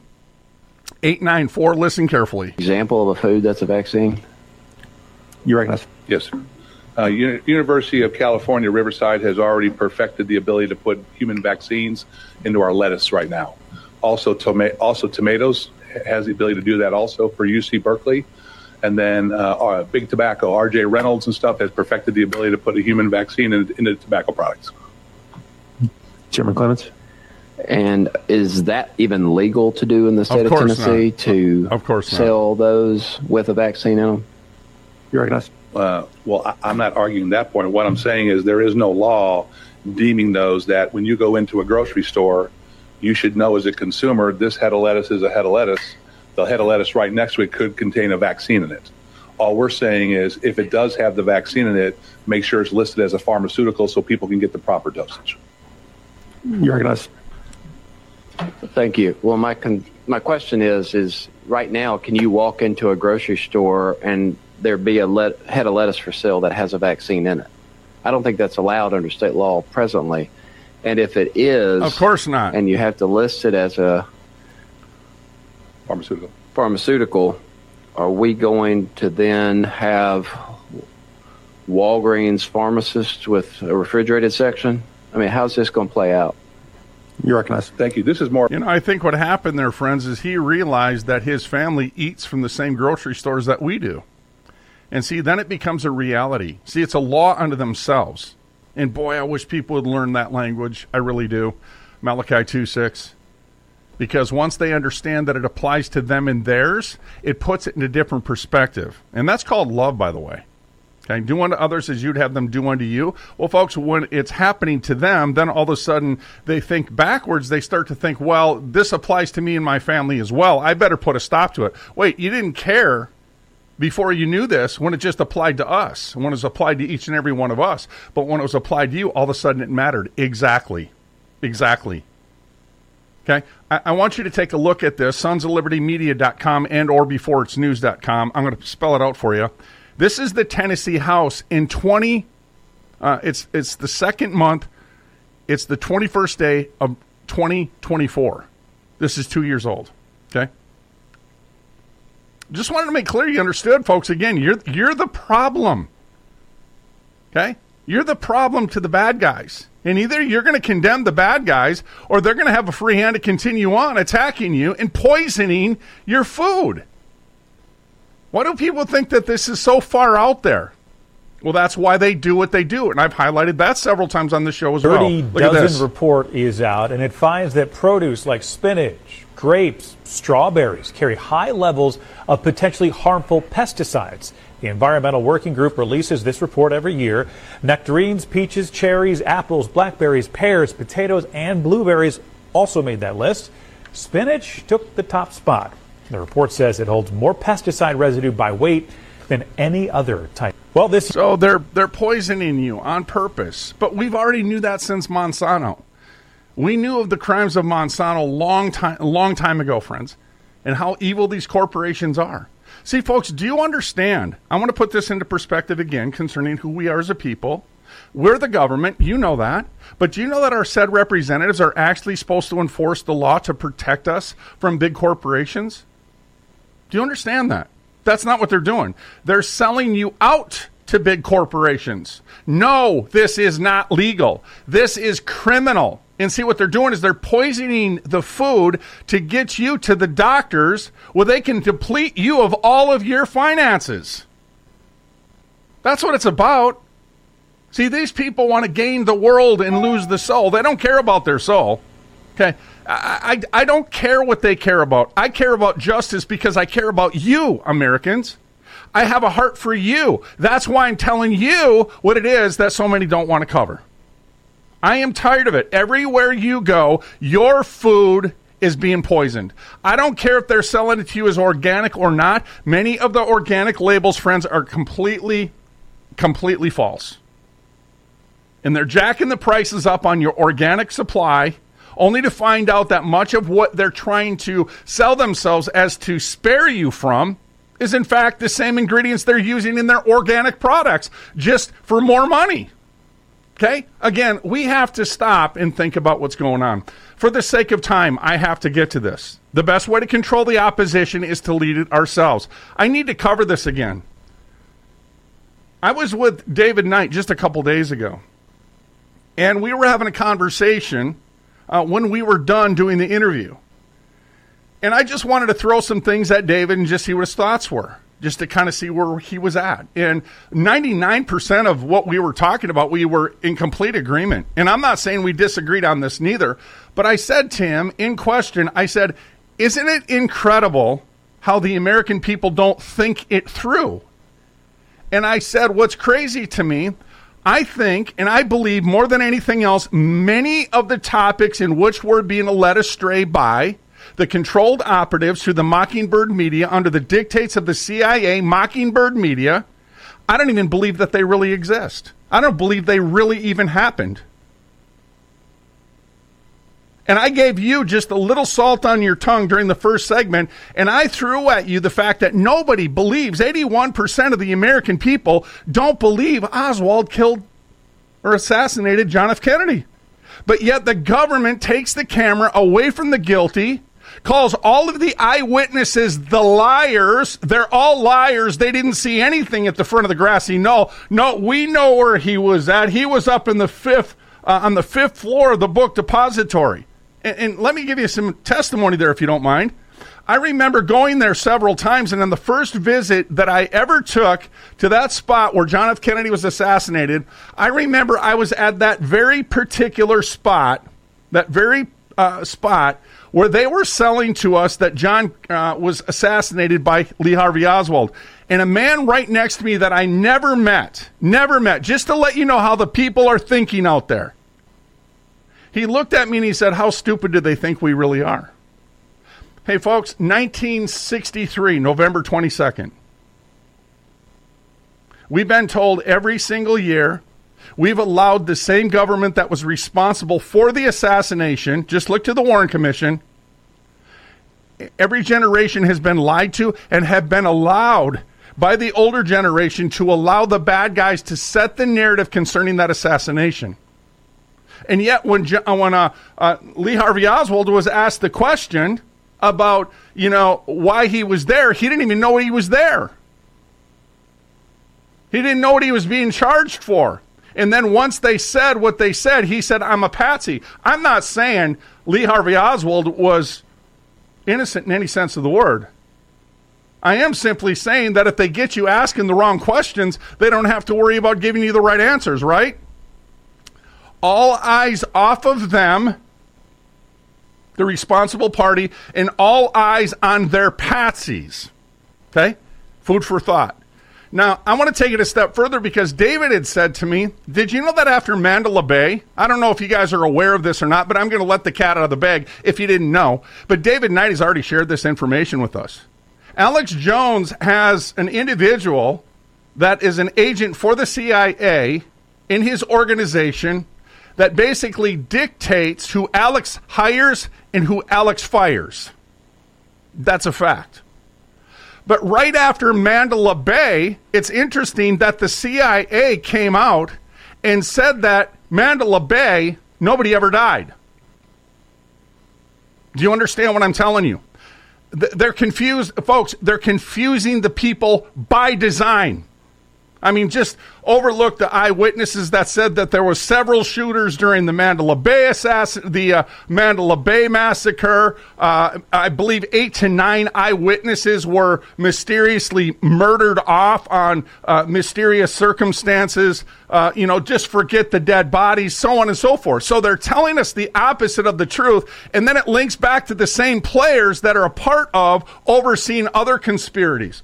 1894. Listen carefully. Example of a food that's a vaccine? You recognize? Yes. University of California, Riverside has already perfected the ability to put human vaccines into our lettuce right now. Also tomatoes has the ability to do that also for UC Berkeley. And then Big Tobacco, R.J. Reynolds and stuff has perfected the ability to put a human vaccine into tobacco products. Chairman Clements? And is that even legal to do in the state of Tennessee to sell those with a vaccine in them? You recognize? Well, I'm not arguing that point. What I'm saying is there is no law deeming those that when you go into a grocery store, you should know as a consumer, this head of lettuce is a head of lettuce. The head of lettuce right next to it could contain a vaccine in it. All we're saying is if it does have the vaccine in it, make sure it's listed as a pharmaceutical so people can get the proper dosage. You recognize? Thank you. Well, my question is right now, can you walk into a grocery store and there be a head of lettuce for sale that has a vaccine in it? I don't think that's allowed under state law presently. And if it is, of course not, and you have to list it as a pharmaceutical, are we going to then have Walgreens pharmacists with a refrigerated section? I mean, how's this going to play out? You recognize? Thank you. This is more. I think what happened there, friends, is he realized that his family eats from the same grocery stores that we do. And see, then it becomes a reality. See, it's a law unto themselves. And boy, I wish people would learn that language. I really do. Malachi 2:6. Because once they understand that it applies to them and theirs, it puts it in a different perspective. And that's called love, by the way. Okay, do unto others as you'd have them do unto you. Well, folks, when it's happening to them, then all of a sudden they think backwards. They start to think, well, this applies to me and my family as well. I better put a stop to it. Wait, you didn't care before you knew this when it just applied to us, when it was applied to each and every one of us. But when it was applied to you, all of a sudden it mattered. Exactly. Okay, I want you to take a look at this, sonsoflibertymedia.com and or beforeitsnews.com. I'm going to spell it out for you. This is the Tennessee House in it's the second month. It's the 21st day of 2024. This is 2 years old. Okay. Just wanted to make clear you understood, folks. Again, you're the problem. Okay? You're the problem to the bad guys. And either you're going to condemn the bad guys or they're going to have a free hand to continue on attacking you and poisoning your food. Why do people think that this is so far out there? Well, that's why they do what they do. And I've highlighted that several times on the show as well. Dirty Dozen report is out, and it finds that produce like spinach, grapes, strawberries carry high levels of potentially harmful pesticides. The Environmental Working Group releases this report every year. Nectarines, peaches, cherries, apples, blackberries, pears, potatoes, and blueberries also made that list. Spinach took the top spot. The report says it holds more pesticide residue by weight than any other type. Well, so they're poisoning you on purpose. But we've already knew that since Monsanto. We knew of the crimes of Monsanto a long time ago, friends, and how evil these corporations are. See, folks, do you understand? I want to put this into perspective again concerning who we are as a people. We're the government. You know that. But do you know that our said representatives are actually supposed to enforce the law to protect us from big corporations? Do you understand that? That's not what they're doing. They're selling you out to big corporations. No, this is not legal. This is criminal. And see, what they're doing is they're poisoning the food to get you to the doctors where they can deplete you of all of your finances. That's what it's about. See, these people want to gain the world and lose the soul. They don't care about their soul. Okay? I don't care what they care about. I care about justice because I care about you, Americans. I have a heart for you. That's why I'm telling you what it is that so many don't want to cover. I am tired of it. Everywhere you go, your food is being poisoned. I don't care if they're selling it to you as organic or not. Many of the organic labels, friends, are completely false. And they're jacking the prices up on your organic supply, only to find out that much of what they're trying to sell themselves as to spare you from is in fact the same ingredients they're using in their organic products, just for more money. Okay? Again, we have to stop and think about what's going on. For the sake of time, I have to get to this. The best way to control the opposition is to lead it ourselves. I need to cover this again. I was with David Knight just a couple days ago, and we were having a conversation when we were done doing the interview. And I just wanted to throw some things at David and just see what his thoughts were, just to kind of see where he was at. And 99% of what we were talking about, we were in complete agreement. And I'm not saying we disagreed on this neither, but I said to him in question, I said, isn't it incredible how the American people don't think it through? And I said, what's crazy to me, I think, and I believe more than anything else, many of the topics in which we're being led astray by the controlled operatives through the Mockingbird media under the dictates of the CIA, Mockingbird media, I don't even believe that they really exist. I don't believe they really even happened. And I gave you just a little salt on your tongue during the first segment, and I threw at you the fact that nobody believes, 81% of the American people don't believe Oswald killed or assassinated John F. Kennedy. But yet the government takes the camera away from the guilty, calls all of the eyewitnesses the liars. They're all liars. They didn't see anything at the front of the grassy knoll. No, we know where he was at. He was up in the on the fifth floor of the book depository. And let me give you some testimony there, if you don't mind. I remember going there several times, and on the first visit that I ever took to that spot where John F. Kennedy was assassinated, I remember I was at that very particular spot, spot where they were selling to us that John was assassinated by Lee Harvey Oswald. And a man right next to me that I never met, just to let you know how the people are thinking out there. He looked at me and he said, how stupid do they think we really are? Hey, folks, 1963, November 22nd. We've been told every single year we've allowed the same government that was responsible for the assassination, just look to the Warren Commission, every generation has been lied to and have been allowed by the older generation to allow the bad guys to set the narrative concerning that assassination. And yet when Lee Harvey Oswald was asked the question about, why he was there, he didn't even know he was there. He didn't know what he was being charged for. And then once they said what they said, he said, I'm a patsy. I'm not saying Lee Harvey Oswald was innocent in any sense of the word. I am simply saying that if they get you asking the wrong questions, they don't have to worry about giving you the right answers, right? All eyes off of them, the responsible party, and all eyes on their patsies. Okay? Food for thought. Now, I want to take it a step further because David had said to me, did you know that after Mandela Bay, I don't know if you guys are aware of this or not, but I'm going to let the cat out of the bag if you didn't know, but David Knight has already shared this information with us. Alex Jones has an individual that is an agent for the CIA in his organization that basically dictates who Alex hires and who Alex fires. That's a fact. But right after Mandela Bay, it's interesting that the CIA came out and said that Mandela Bay, nobody ever died. Do you understand what I'm telling you? They're confused, folks. They're confusing the people by design. I mean, just overlook the eyewitnesses that said that there were several shooters during the Mandalay Bay massacre. I believe 8 to 9 eyewitnesses were mysteriously murdered off on mysterious circumstances. Just forget the dead bodies, so on and so forth. So they're telling us the opposite of the truth, and then it links back to the same players that are a part of overseeing other conspiracies.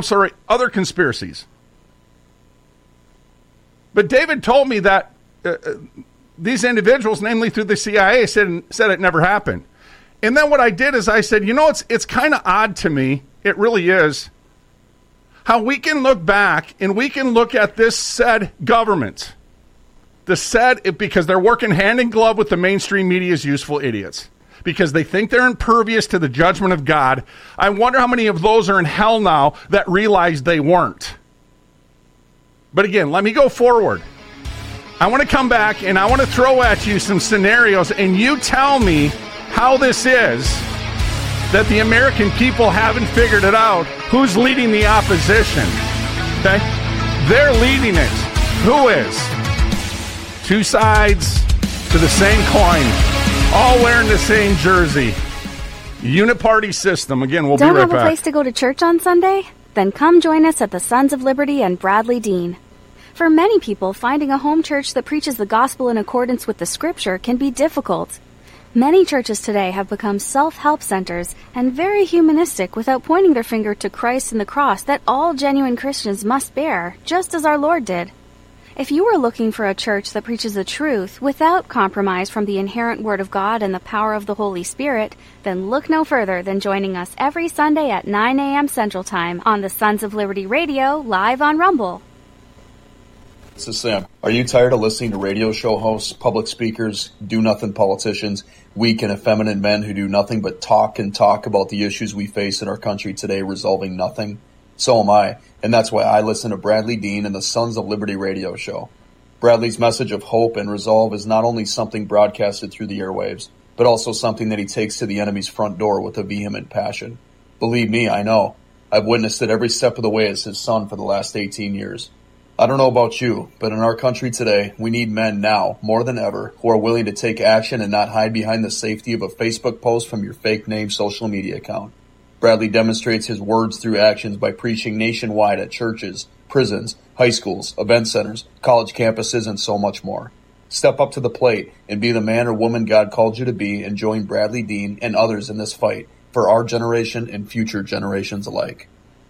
But David told me that these individuals, namely through the CIA, said it never happened. And then what I did is I said, it's kind of odd to me, it really is, how we can look back and we can look at this said government, because they're working hand in glove with the mainstream media's useful idiots, because they think they're impervious to the judgment of God. I wonder how many of those are in hell now that realize they weren't. But again, let me go forward. I want to come back and I want to throw at you some scenarios, and you tell me how this is that the American people haven't figured it out. Who's leading the opposition? Okay? They're leading it. Who is? Two sides to the same coin, all wearing the same jersey. Uniparty system. Again, we'll be right back. Don't have a place to go to church on Sunday? Then come join us at the Sons of Liberty and Bradley Dean. For many people, finding a home church that preaches the gospel in accordance with the scripture can be difficult. Many churches today have become self-help centers and very humanistic without pointing their finger to Christ and the cross that all genuine Christians must bear, just as our Lord did. If you are looking for a church that preaches the truth without compromise from the inherent Word of God and the power of the Holy Spirit, then look no further than joining us every Sunday at 9 a.m. Central Time on the Sons of Liberty Radio, live on Rumble. This is Sam. Are you tired of listening to radio show hosts, public speakers, do-nothing politicians, weak and effeminate men who do nothing but talk and talk about the issues we face in our country today, resolving nothing? So am I, and that's why I listen to Bradley Dean and the Sons of Liberty radio show. Bradley's message of hope and resolve is not only something broadcasted through the airwaves, but also something that he takes to the enemy's front door with a vehement passion. Believe me, I know. I've witnessed it every step of the way as his son for the last 18 years. I don't know about you, but in our country today, we need men now, more than ever, who are willing to take action and not hide behind the safety of a Facebook post from your fake name social media account. Bradley demonstrates his words through actions by preaching nationwide at churches, prisons, high schools, event centers, college campuses, and so much more. Step up to the plate and be the man or woman God called you to be, and join Bradley Dean and others in this fight for our generation and future generations alike.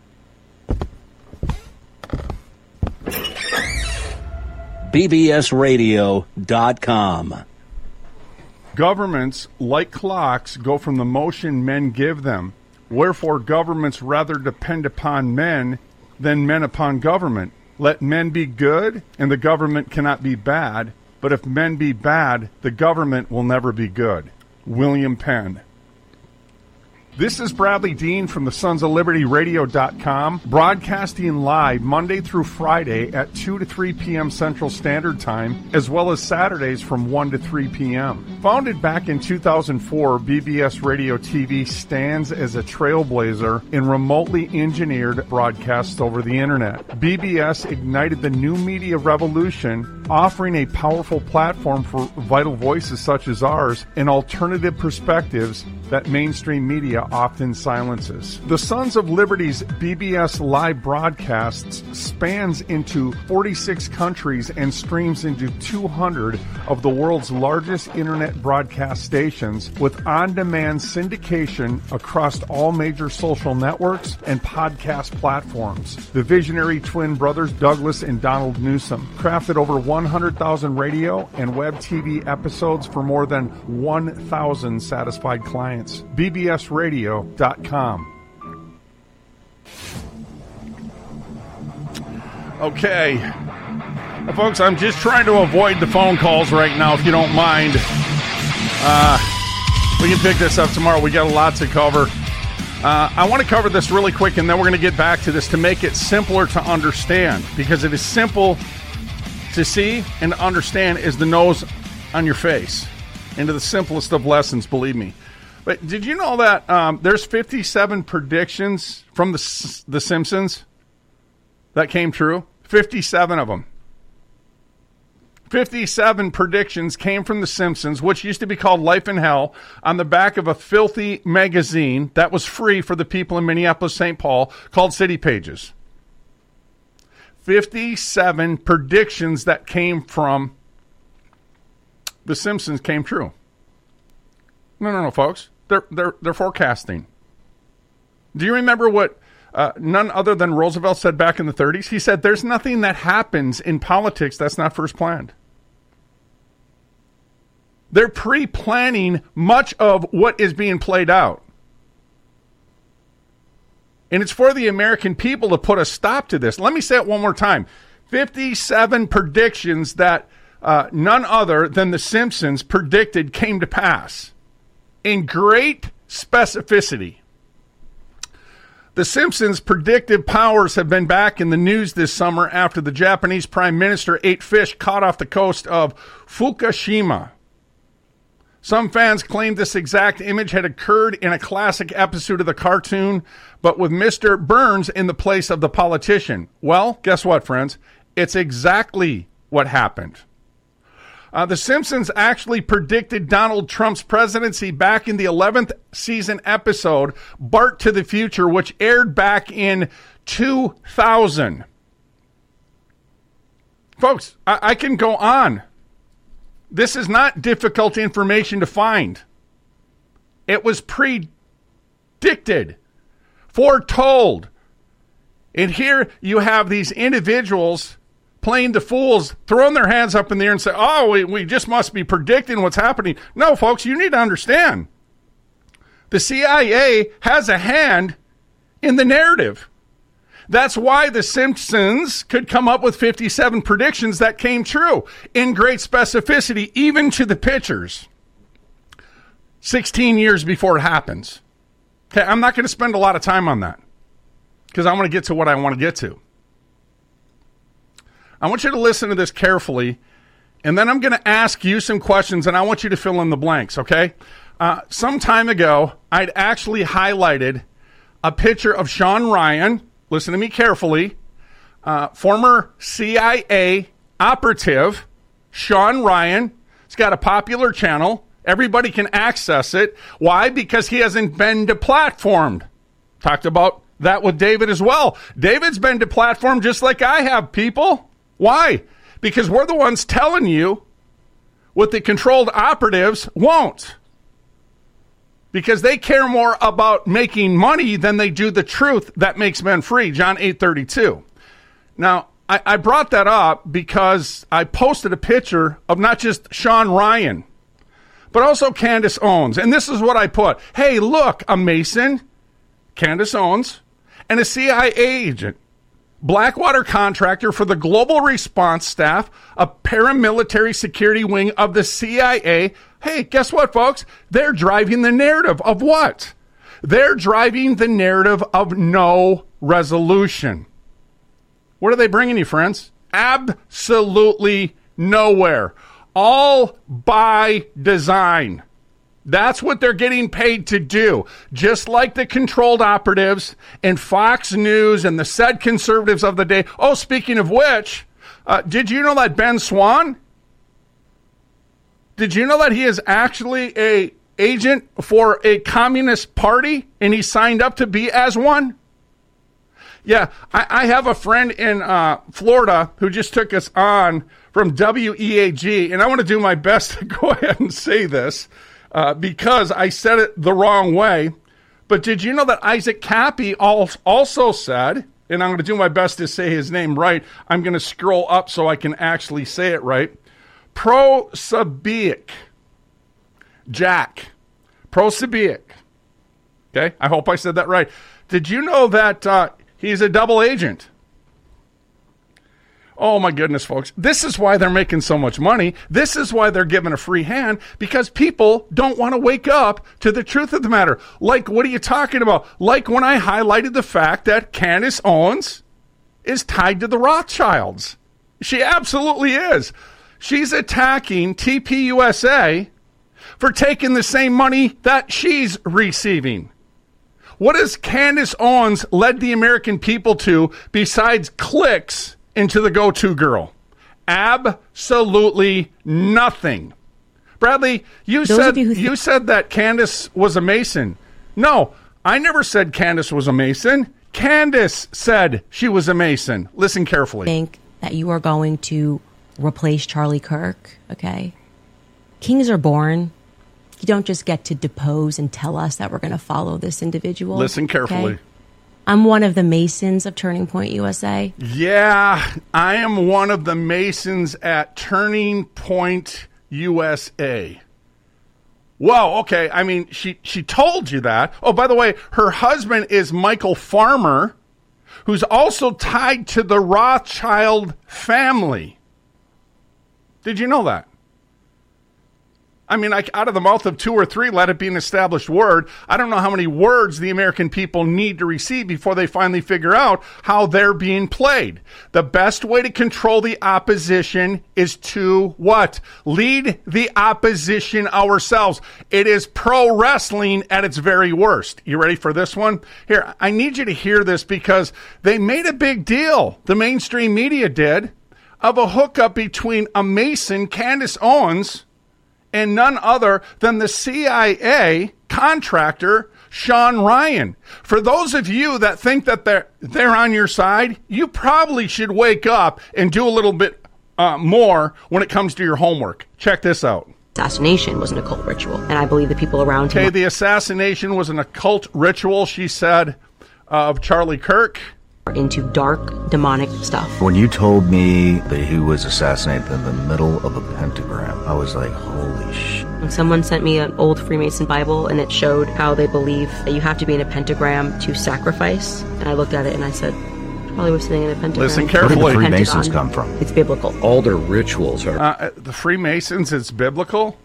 bbsradio.com. Governments, like clocks, go from the motion men give them. Wherefore governments rather depend upon men than men upon government. Let men be good, and the government cannot be bad. But if men be bad, the government will never be good. William Penn. This is Bradley Dean from the Sons of Liberty Radio.com, broadcasting live Monday through Friday at 2 to 3 p.m. Central Standard Time, as well as Saturdays from 1 to 3 p.m. Founded back in 2004, BBS Radio TV stands as a trailblazer in remotely engineered broadcasts over the Internet. BBS ignited the new media revolution, offering a powerful platform for vital voices such as ours and alternative perspectives that mainstream media often silences. The Sons of Liberty's BBS live broadcasts spans into 46 countries and streams into 200 of the world's largest internet broadcast stations, with on-demand syndication across all major social networks and podcast platforms. The visionary twin brothers Douglas and Donald Newsom crafted over 100,000 radio and web TV episodes for more than 1,000 satisfied clients. bbsradio.com. Okay. Folks, I'm just trying to avoid the phone calls right now, if you don't mind. We can pick this up tomorrow. We got a lot to cover. I want to cover this really quick, and then we're going to get back to this to make it simpler to understand, because it is simple to see and to understand is the nose on your face. Into the simplest of lessons, believe me. But did you know that there's 57 predictions from the Simpsons that came true? 57 of them. 57 predictions came from The Simpsons, which used to be called Life in Hell, on the back of a filthy magazine that was free for the people in Minneapolis, St. Paul, called City Pages. 57 predictions that came from The Simpsons came true. No, folks. They're forecasting. Do you remember what none other than Roosevelt said back in the 30s? He said, there's nothing that happens in politics that's not first planned. They're pre-planning much of what is being played out. And it's for the American people to put a stop to this. Let me say it one more time. 57 predictions that none other than The Simpsons predicted came to pass in great specificity. The Simpsons' predictive powers have been back in the news this summer after the Japanese Prime Minister ate fish caught off the coast of Fukushima. Some fans claimed this exact image had occurred in a classic episode of the cartoon, but with Mr. Burns in the place of the politician. Well, guess what, friends? It's exactly what happened. The Simpsons actually predicted Donald Trump's presidency back in the 11th season episode, Bart to the Future, which aired back in 2000. Folks, I can go on. This is not difficult information to find. It was predicted, foretold. And here you have these individuals playing the fools, throwing their hands up in the air and say, oh, we just must be predicting what's happening. No, folks, you need to understand. The CIA has a hand in the narrative. That's why The Simpsons could come up with 57 predictions that came true in great specificity, even to the pictures, 16 years before it happens. Okay, I'm not going to spend a lot of time on that because I want to get to what I want to get to. I want you to listen to this carefully, and then I'm going to ask you some questions, and I want you to fill in the blanks, okay? Some time ago, I'd actually highlighted a picture of Sean Ryan. Listen to me carefully. Former CIA operative, Sean Ryan. He's got a popular channel. Everybody can access it. Why? Because he hasn't been deplatformed. Talked about that with David as well. David's been deplatformed just like I have, people. Why? Because we're the ones telling you what the controlled operatives won't. Because they care more about making money than they do the truth that makes men free. John 8:32. Now, I brought that up because I posted a picture of not just Sean Ryan, but also Candace Owens. And this is what I put. Hey, look, a Mason, Candace Owens, and a CIA agent. Blackwater contractor for the Global Response Staff, a paramilitary security wing of the CIA. Hey, guess what, folks? They're driving the narrative of what? They're driving the narrative of no resolution. What are they bringing you, friends? Absolutely nowhere. All by design. That's what they're getting paid to do. Just like the controlled operatives and Fox News and the said conservatives of the day. Oh, speaking of which, did you know that Ben Swann? Did you know that he is actually a agent for a communist party and he signed up to be as one? Yeah, I have a friend in Florida who just took us on from WEAG, and I want to do my best to go ahead and say this. Because I said it the wrong way. But did you know that Isaac Cappy also said, and I'm going to do my best to say his name right. I'm going to scroll up so I can actually say it right. Prosobiec. Jack. Prosobiec. Okay, I hope I said that right. Did you know that he's a double agent? Oh, my goodness, folks. This is why they're making so much money. This is why they're giving a free hand, because people don't want to wake up to the truth of the matter. Like, what are you talking about? Like when I highlighted the fact that Candace Owens is tied to the Rothschilds. She absolutely is. She's attacking TPUSA for taking the same money that she's receiving. What has Candace Owens led the American people to besides clicks into the go-to girl. Absolutely nothing. Bradley, you said that Candace was a Mason. No, I never said Candace was a Mason. Candace said she was a Mason. Listen carefully. I think that you are going to replace Charlie Kirk, okay? Kings are born. You don't just get to depose and tell us that we're going to follow this individual. Listen carefully. Okay? I'm one of the Masons of Turning Point USA. Yeah, I am one of the Masons at Turning Point USA. Whoa, okay. I mean, she told you that. Oh, by the way, her husband is Michael Farmer, who's also tied to the Rothschild family. Did you know that? I mean, like, out of the mouth of two or three, let it be an established word. I don't know how many words the American people need to receive before they finally figure out how they're being played. The best way to control the opposition is to what? Lead the opposition ourselves. It is pro wrestling at its very worst. You ready for this one? Here, I need you to hear this because they made a big deal, the mainstream media did, of a hookup between a Mason, Candace Owens, and none other than the CIA contractor, Sean Ryan. For those of you that think that they're on your side, you probably should wake up and do a little bit more when it comes to your homework. Check this out. Assassination was an occult ritual, and I believe the people around him... Okay, the assassination was an occult ritual, she said, of Charlie Kirk. Into dark, demonic stuff. When you told me that he was assassinated in the middle of a pentagram, I was like, holy shit. When someone sent me an old Freemason Bible, and it showed how they believe that you have to be in a pentagram to sacrifice, and I looked at it and I said, probably was sitting in a pentagram. Listen carefully. Where did the Freemasons come from? It's biblical. All their rituals are... the Freemasons, it's biblical?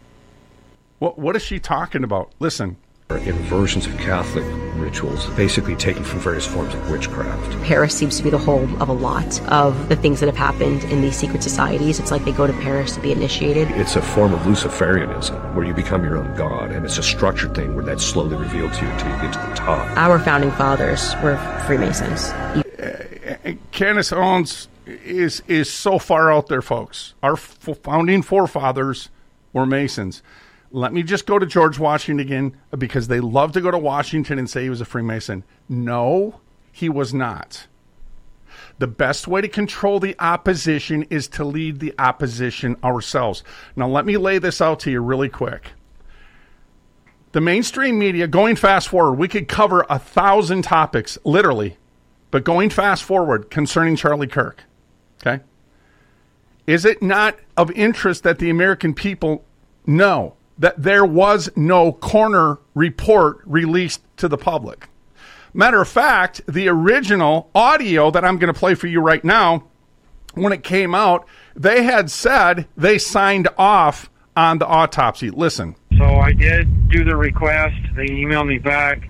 What is she talking about? Listen. Inversions of Catholic rituals, basically taken from various forms of witchcraft. Paris seems to be the home of a lot of the things that have happened in these secret societies. It's like they go to Paris to be initiated. It's a form of Luciferianism, where you become your own god, and it's a structured thing where that's slowly revealed to you until you get to the top. Our founding fathers were Freemasons. Candace Owens is so far out there, folks. Our founding forefathers were Masons. Let me just go to George Washington again, because they love to go to Washington and say he was a Freemason. No, he was not. The best way to control the opposition is to lead the opposition ourselves. Now, let me lay this out to you really quick. The mainstream media, going fast forward, we could cover 1,000 topics, literally, but going fast forward concerning Charlie Kirk, okay? Is it not of interest that the American people know that there was no coroner report released to the public? Matter of fact, the original audio that I'm going to play for you right now, when it came out, they had said they signed off on the autopsy. Listen. So I did do the request. They emailed me back.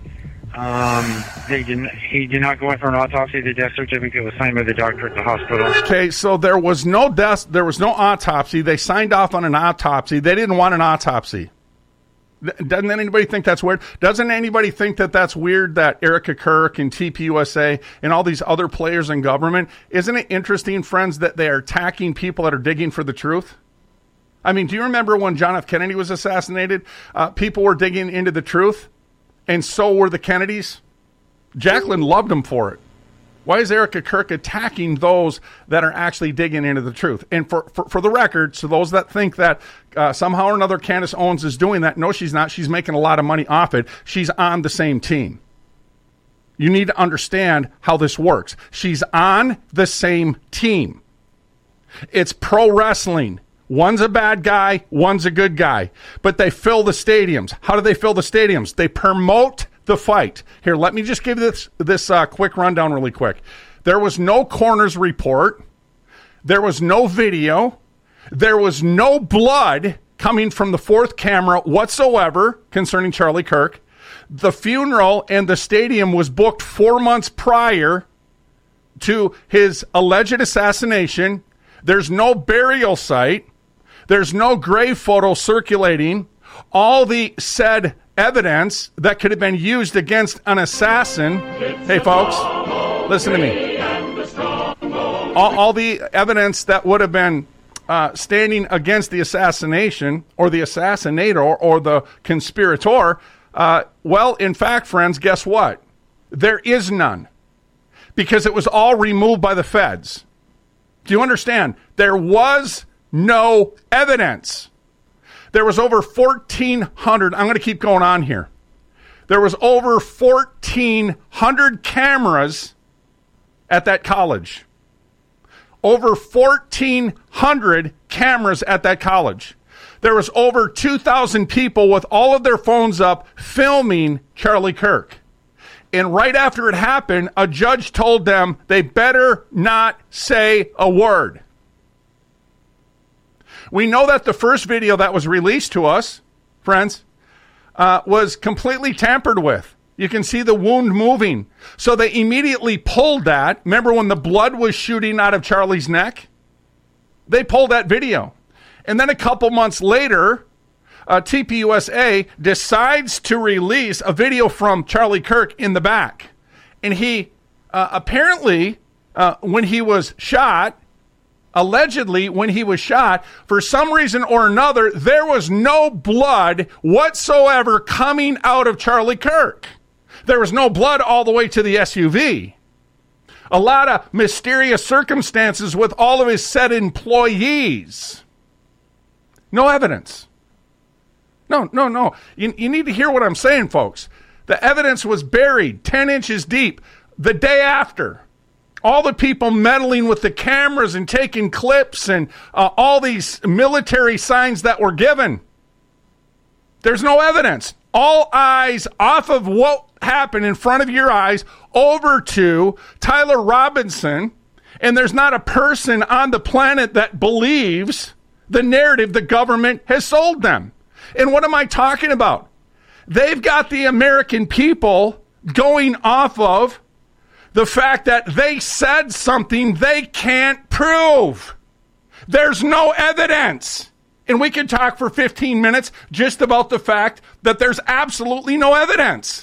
He did not go in for an autopsy. The death certificate was signed by the doctor at the hospital. Okay, so there was no death, there was no autopsy. They signed off on an autopsy. They didn't want an autopsy. Doesn't anybody think that's weird? Doesn't anybody think that that's weird that Erica Kirk and TPUSA and all these other players in government, isn't it interesting, friends, that they are attacking people that are digging for the truth? I mean, do you remember when John F. Kennedy was assassinated? People were digging into the truth. And so were the Kennedys. Jacqueline loved them for it. Why is Erica Kirk attacking those that are actually digging into the truth? And for the record, so those that think that somehow or another Candace Owens is doing that, no, she's not. She's making a lot of money off it. She's on the same team. You need to understand how this works. She's on the same team. It's pro wrestling. One's a bad guy, one's a good guy. But they fill the stadiums. How do they fill the stadiums? They promote the fight. Here, let me just give you this quick rundown really quick. There was no coroner's report. There was no video. There was no blood coming from the fourth camera whatsoever concerning Charlie Kirk. The funeral and the stadium was booked 4 months prior to his alleged assassination. There's no burial site. There's no grave photo circulating. All the said evidence that could have been used against an assassin. Hey, folks, listen to me. all the evidence that would have been standing against the assassination or the assassinator or the conspirator, well, in fact, friends, guess what? There is none, because it was all removed by the feds. Do you understand? There was no evidence. There was over 1,400. I'm going to keep going on here. There was over 1,400 cameras at that college. Over 1,400 cameras at that college. There was over 2,000 people with all of their phones up filming Charlie Kirk. And right after it happened, a judge told them they better not say a word. We know that the first video that was released to us, friends, was completely tampered with. You can see the wound moving. So they immediately pulled that. Remember when the blood was shooting out of Charlie's neck? They pulled that video. And then a couple months later, TPUSA decides to release a video from Charlie Kirk in the back. And he apparently, when he was shot, allegedly when he was shot, for some reason or another, there was no blood whatsoever coming out of Charlie Kirk. There was no blood all the way to the SUV. A lot of mysterious circumstances with all of his said employees. No evidence. No. You need to hear what I'm saying, folks. The evidence was buried 10 inches deep the day after. All the people meddling with the cameras and taking clips and all these military signs that were given. There's no evidence. All eyes off of what happened in front of your eyes over to Tyler Robinson, and there's not a person on the planet that believes the narrative the government has sold them. And what am I talking about? They've got the American people going off of the fact that they said something they can't prove. There's no evidence. And we could talk for 15 minutes just about the fact that there's absolutely no evidence.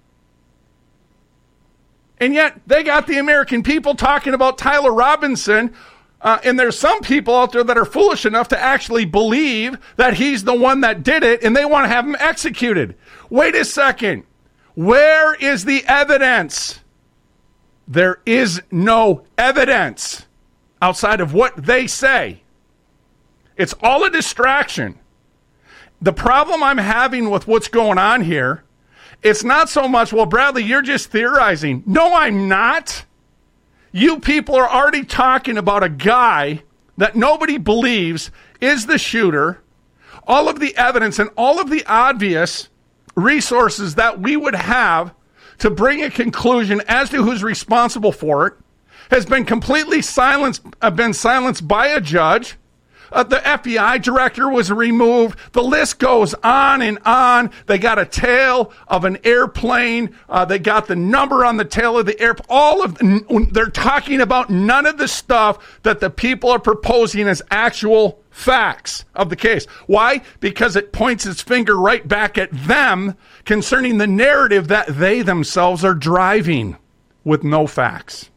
And yet they got the American people talking about Tyler Robinson. And there's some people out there that are foolish enough to actually believe that he's the one that did it, and they want to have him executed. Wait a second. Where is the evidence? There is no evidence outside of what they say. It's all a distraction. The problem I'm having with what's going on here, it's not so much, well, Bradley, you're just theorizing. No, I'm not. You people are already talking about a guy that nobody believes is the shooter. All of the evidence and all of the obvious resources that we would have to bring a conclusion as to who's responsible for it has been completely silenced by a judge. The FBI director was removed. The list goes on and on. They got a tail of an airplane. They got the number on the tail of the airplane. They're talking about none of the stuff that the people are proposing as actual facts of the case. Why? Because it points its finger right back at them concerning the narrative that they themselves are driving with no facts.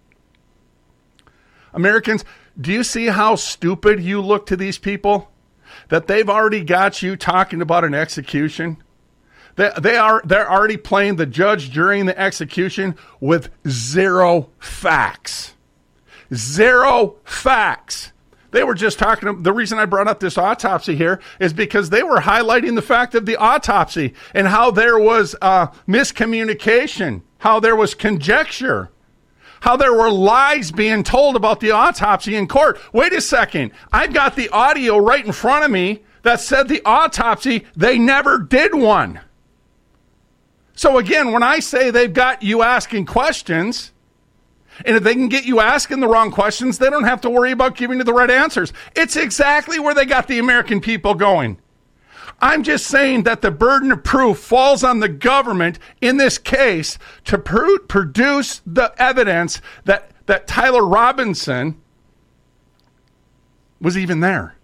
Americans, do you see how stupid you look to these people? That they've already got you talking about an execution? They're already playing the judge during the execution with zero facts. Zero facts. They were just talking, the reason I brought up this autopsy here is because they were highlighting the fact of the autopsy and how there was miscommunication, how there was conjecture, how there were lies being told about the autopsy in court. Wait a second. I've got the audio right in front of me that said the autopsy, they never did one. So again, when I say they've got you asking questions, and if they can get you asking the wrong questions, they don't have to worry about giving you the right answers. It's exactly where they got the American people going. I'm just saying that the burden of proof falls on the government in this case to produce the evidence that Tyler Robinson was even there.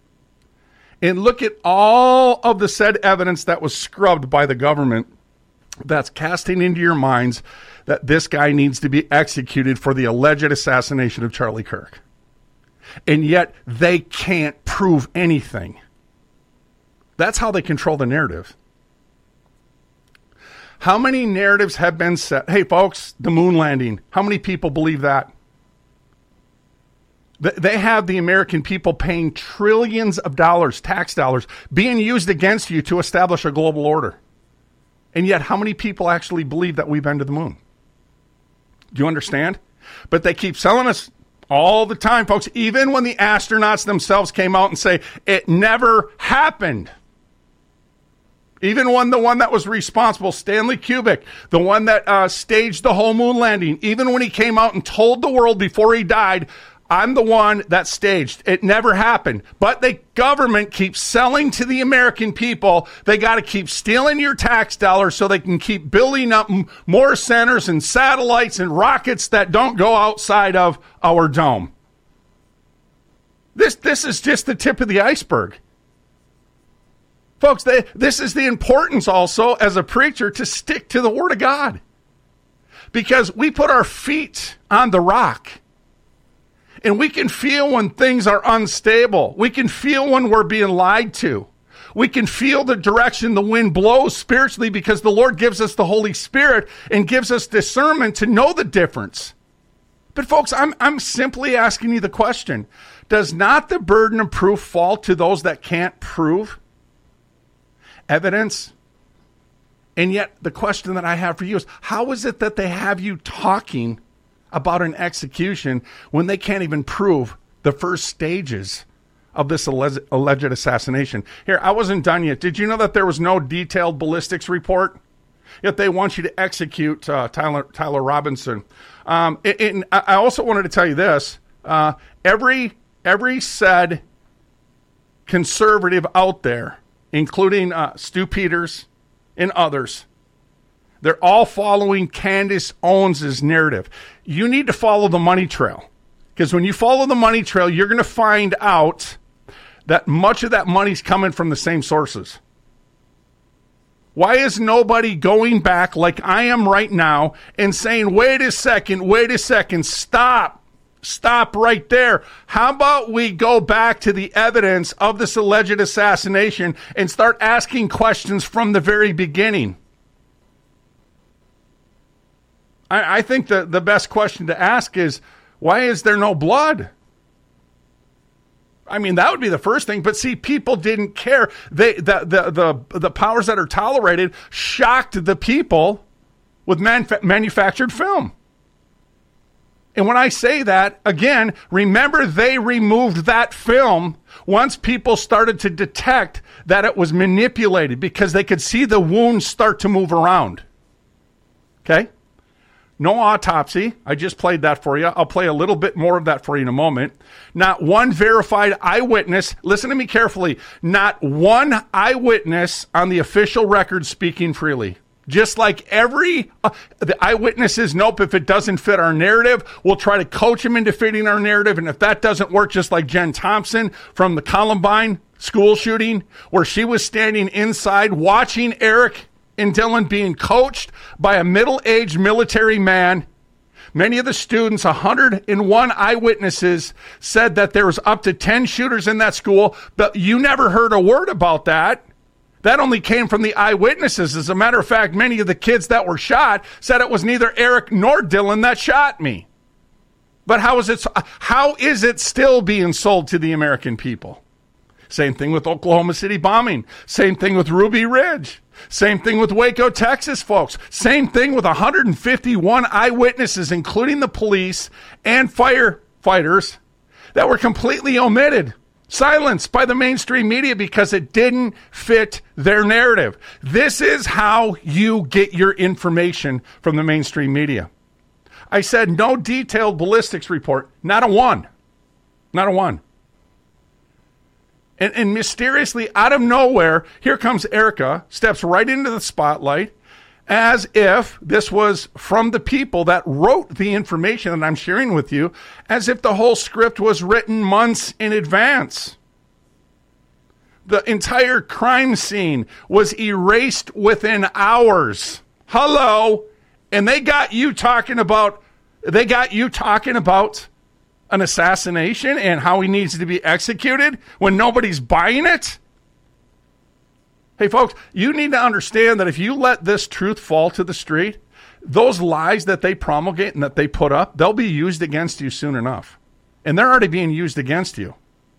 And look at all of the said evidence that was scrubbed by the government that's casting into your minds that this guy needs to be executed for the alleged assassination of Charlie Kirk. And yet they can't prove anything. That's how they control the narrative. How many narratives have been set? Hey, folks, the moon landing. How many people believe that? They have the American people paying trillions of dollars, tax dollars, being used against you to establish a global order. And yet, how many people actually believe that we've been to the moon? Do you understand? But they keep selling us all the time, folks, even when the astronauts themselves came out and say it never happened. Even when the one that was responsible, Stanley Kubrick, the one that staged the whole moon landing, even when he came out and told the world before he died, I'm the one that staged. It never happened. But the government keeps selling to the American people. They got to keep stealing your tax dollars so they can keep building up more centers and satellites and rockets that don't go outside of our dome. This is just the tip of the iceberg. Folks, this is the importance also as a preacher to stick to the Word of God. Because we put our feet on the rock. And we can feel when things are unstable. We can feel when we're being lied to. We can feel the direction the wind blows spiritually because the Lord gives us the Holy Spirit and gives us discernment to know the difference. But folks, I'm simply asking you the question. Does not the burden of proof fall to those that can't prove evidence? And yet the question that I have for you is, how is it that they have you talking about an execution when they can't even prove the first stages of this alleged assassination? Here, I wasn't done yet. Did you know that there was no detailed ballistics report? Yet they want you to execute Tyler Robinson. And I also wanted to tell you this. Every said conservative out there, including Stu Peters and others, they're all following Candace Owens' narrative. You need to follow the money trail. Because when you follow the money trail, you're going to find out that much of that money's coming from the same sources. Why is nobody going back like I am right now and saying, wait a second, stop right there. How about we go back to the evidence of this alleged assassination and start asking questions from the very beginning? I think the best question to ask is, why is there no blood? I mean, that would be the first thing. But see, people didn't care. The powers that are tolerated shocked the people with manufactured film. And when I say that, again, remember they removed that film once people started to detect that it was manipulated because they could see the wounds start to move around. Okay? No autopsy. I just played that for you. I'll play a little bit more of that for you in a moment. Not one verified eyewitness. Listen to me carefully. Not one eyewitness on the official record speaking freely. Just like the eyewitnesses, nope, if it doesn't fit our narrative, we'll try to coach them into fitting our narrative. And if that doesn't work, just like Jen Thompson from the Columbine school shooting, where she was standing inside watching Eric and Dylan being coached by a middle-aged military man. Many of the students, 101 eyewitnesses, said that there was up to 10 shooters in that school, but you never heard a word about that. That only came from the eyewitnesses. As a matter of fact, many of the kids that were shot said it was neither Eric nor Dylan that shot me. But how is it still being sold to the American people? Same thing with Oklahoma City bombing. Same thing with Ruby Ridge. Same thing with Waco, Texas, folks. Same thing with 151 eyewitnesses, including the police and firefighters, that were completely omitted, silenced by the mainstream media because it didn't fit their narrative. This is how you get your information from the mainstream media. I said no detailed ballistics report. Not a one. Not a one. And mysteriously, out of nowhere, here comes Erica, steps right into the spotlight, as if this was from the people that wrote the information that I'm sharing with you, as if the whole script was written months in advance. The entire crime scene was erased within hours. Hello. And they got you talking about an assassination and how he needs to be executed when nobody's buying it? Hey, folks, you need to understand that if you let this truth fall to the street, those lies that they promulgate and that they put up, they'll be used against you soon enough. And they're already being used against you.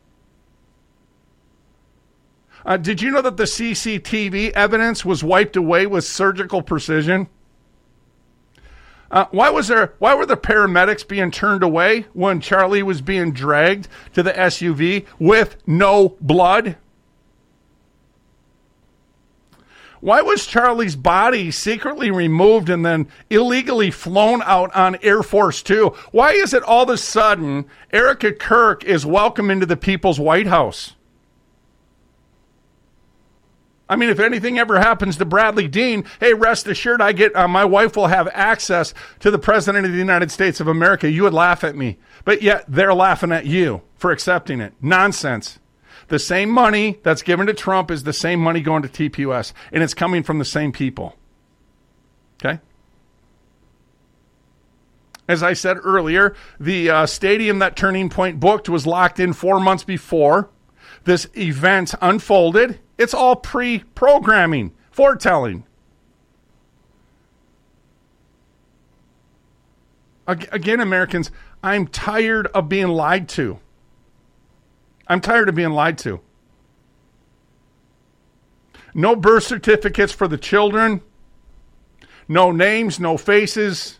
Did you know that the CCTV evidence was wiped away with surgical precision? Why were the paramedics being turned away when Charlie was being dragged to the SUV with no blood? Why was Charlie's body secretly removed and then illegally flown out on Air Force Two? Why is it all of a sudden Erica Kirk is welcome into the People's White House? I mean, if anything ever happens to Bradley Dean, hey, rest assured, my wife will have access to the President of the United States of America. You would laugh at me, but yet they're laughing at you for accepting it. Nonsense. The same money that's given to Trump is the same money going to TPUS, and it's coming from the same people. Okay? As I said earlier, the stadium that Turning Point booked was locked in 4 months before this event unfolded. It's all pre-programming, foretelling. Again, Americans, I'm tired of being lied to. I'm tired of being lied to. No birth certificates for the children. No names, no faces.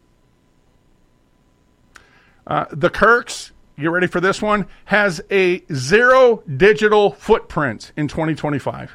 The Kirks, you ready for this one? Has a 0 digital footprint in 2025.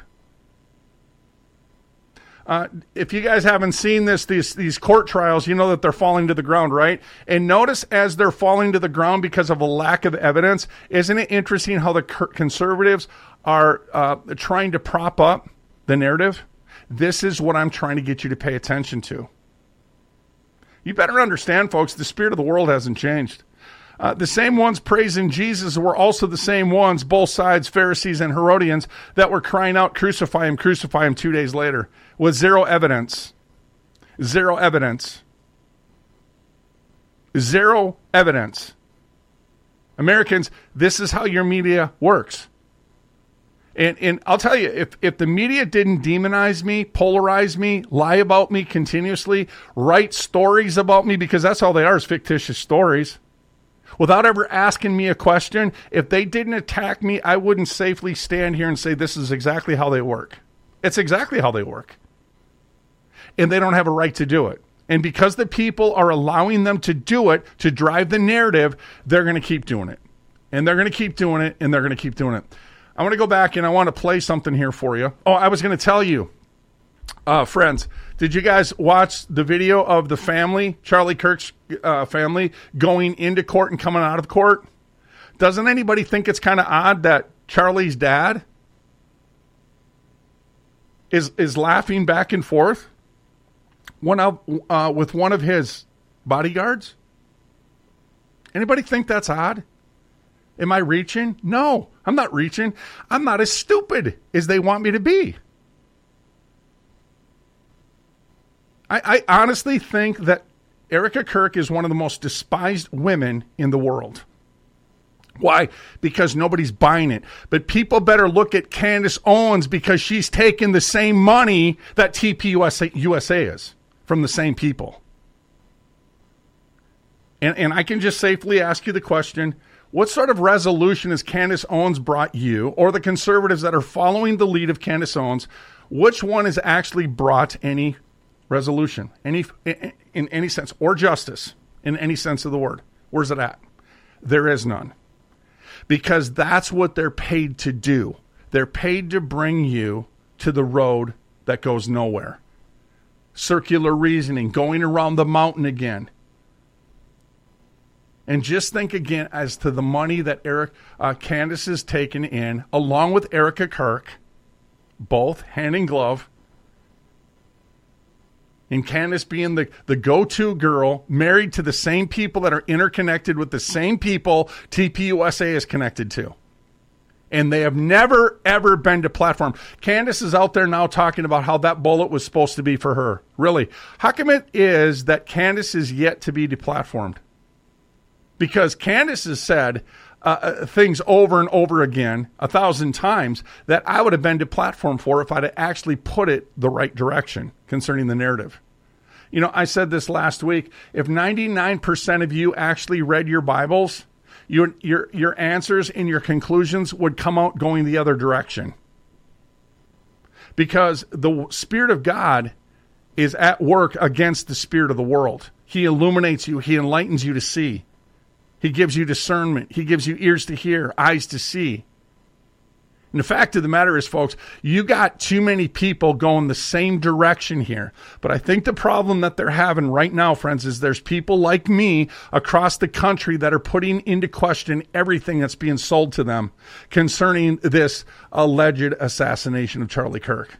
If you guys haven't seen these court trials, you know that they're falling to the ground, right? And notice as they're falling to the ground because of a lack of evidence, isn't it interesting how the conservatives are trying to prop up the narrative? This is what I'm trying to get you to pay attention to. You better understand, folks, the spirit of the world hasn't changed. The same ones praising Jesus were also the same ones, both sides, Pharisees and Herodians, that were crying out, crucify him 2 days later, with zero evidence. Zero evidence. Zero evidence. Americans, this is how your media works. And I'll tell you, if the media didn't demonize me, polarize me, lie about me continuously, write stories about me, because that's all they are, is fictitious stories, without ever asking me a question, if they didn't attack me, I wouldn't safely stand here and say this is exactly how they work. It's exactly how they work. And they don't have a right to do it. And because the people are allowing them to do it, to drive the narrative, they're going to keep doing it. And they're going to keep doing it, and they're going to keep doing it. I want to go back, and I want to play something here for you. Oh, I was going to tell you, friends, did you guys watch the video of the family, Charlie Kirk's family, going into court and coming out of court? Doesn't anybody think it's kind of odd that Charlie's dad is laughing back and forth with one of his bodyguards? Anybody think that's odd? Am I reaching? No, I'm not reaching. I'm not as stupid as they want me to be. I honestly think that Erica Kirk is one of the most despised women in the world. Why? Because nobody's buying it. But people better look at Candace Owens, because she's taking the same money that TPUSA is from the same people. And I can just safely ask you the question, what sort of resolution has Candace Owens brought you, or the conservatives that are following the lead of Candace Owens, which one has actually brought any resolution, in any sense, or justice in any sense of the word? Where's it at? There is none. Because that's what they're paid to do. They're paid to bring you to the road that goes nowhere. Circular reasoning, going around the mountain again. And just think again as to the money that Candace has taken in, along with Erica Kirk, both hand in glove. And Candace being the go-to girl, married to the same people that are interconnected with the same people TPUSA is connected to. And they have never, ever been deplatformed. Candace is out there now talking about how that bullet was supposed to be for her. Really? How come it is that Candace is yet to be deplatformed? Because Candace has said things over and over again, 1,000 times, that I would have been deplatformed for if I'd actually put it the right direction concerning the narrative. You know, I said this last week. If 99% of you actually read your Bibles, your answers and your conclusions would come out going the other direction. Because the Spirit of God is at work against the spirit of the world. He illuminates you. He enlightens you to see. He gives you discernment. He gives you ears to hear, eyes to see. And the fact of the matter is, folks, you got too many people going the same direction here. But I think the problem that they're having right now, friends, is there's people like me across the country that are putting into question everything that's being sold to them concerning this alleged assassination of Charlie Kirk.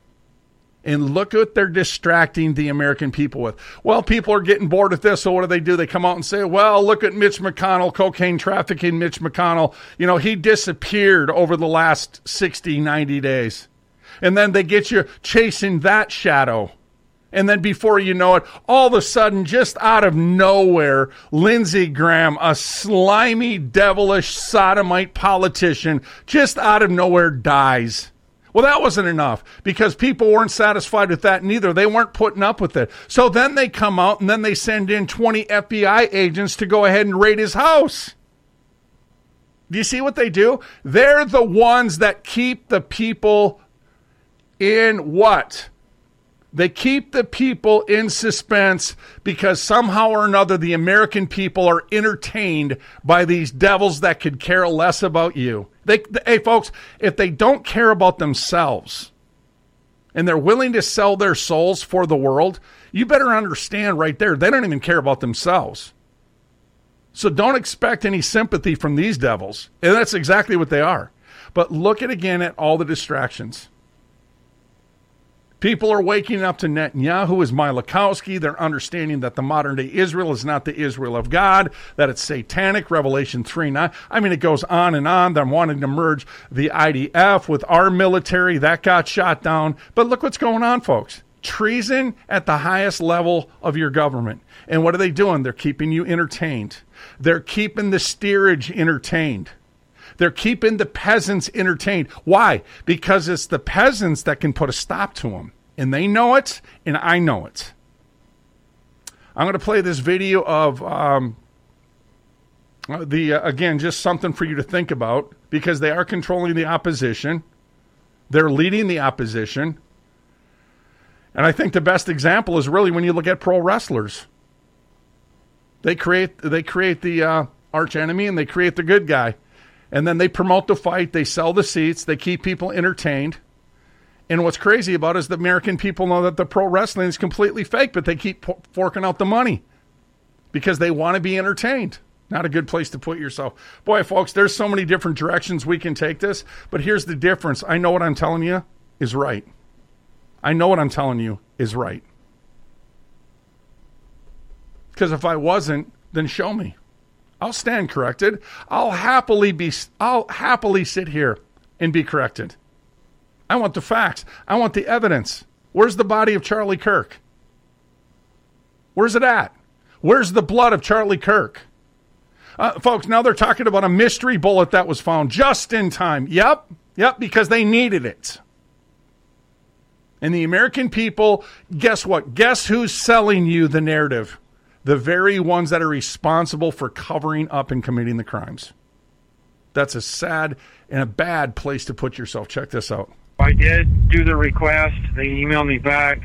And look what they're distracting the American people with. Well, people are getting bored with this, so what do? They come out and say, well, look at Mitch McConnell, cocaine trafficking Mitch McConnell. You know, he disappeared over the last 60, 90 days. And then they get you chasing that shadow. And then before you know it, all of a sudden, just out of nowhere, Lindsey Graham, a slimy, devilish, sodomite politician, just out of nowhere dies. Well, that wasn't enough because people weren't satisfied with that neither. They weren't putting up with it. So then they come out and then they send in 20 FBI agents to go ahead and raid his house. Do you see what they do? They're the ones that keep the people in what? They keep the people in suspense because somehow or another the American people are entertained by these devils that could care less about you. Hey, folks, if they don't care about themselves and they're willing to sell their souls for the world, you better understand right there, they don't even care about themselves. So don't expect any sympathy from these devils. And that's exactly what they are. But look again at all the distractions. People are waking up to Netanyahu as Milakowski. They're understanding that the modern-day Israel is not the Israel of God, that it's satanic, Revelation 3:9. I mean, it goes on and on. They're wanting to merge the IDF with our military. That got shot down. But look what's going on, folks. Treason at the highest level of your government. And what are they doing? They're keeping you entertained. They're keeping the steerage entertained. They're keeping the peasants entertained. Why? Because it's the peasants that can put a stop to them. And they know it, and I know it. I'm going to play this video of, again, just something for you to think about, because they are controlling the opposition. They're leading the opposition. And I think the best example is really when you look at pro wrestlers. They create the arch enemy, and they create the good guy. And then they promote the fight, they sell the seats, they keep people entertained. And what's crazy about it is the American people know that the pro wrestling is completely fake, but they keep forking out the money because they want to be entertained. Not a good place to put yourself. Boy, folks, there's so many different directions we can take this, but here's the difference. I know what I'm telling you is right. I know what I'm telling you is right. Because if I wasn't, then show me. I'll stand corrected. I'll happily sit here and be corrected. I want the facts. I want the evidence. Where's the body of Charlie Kirk? Where's it at? Where's the blood of Charlie Kirk? Folks, now they're talking about a mystery bullet that was found just in time. Yep, because they needed it. And the American people, guess what? Guess who's selling you the narrative? The very ones that are responsible for covering up and committing the crimes. That's a sad and a bad place to put yourself. Check this out. I did do the request. They emailed me back.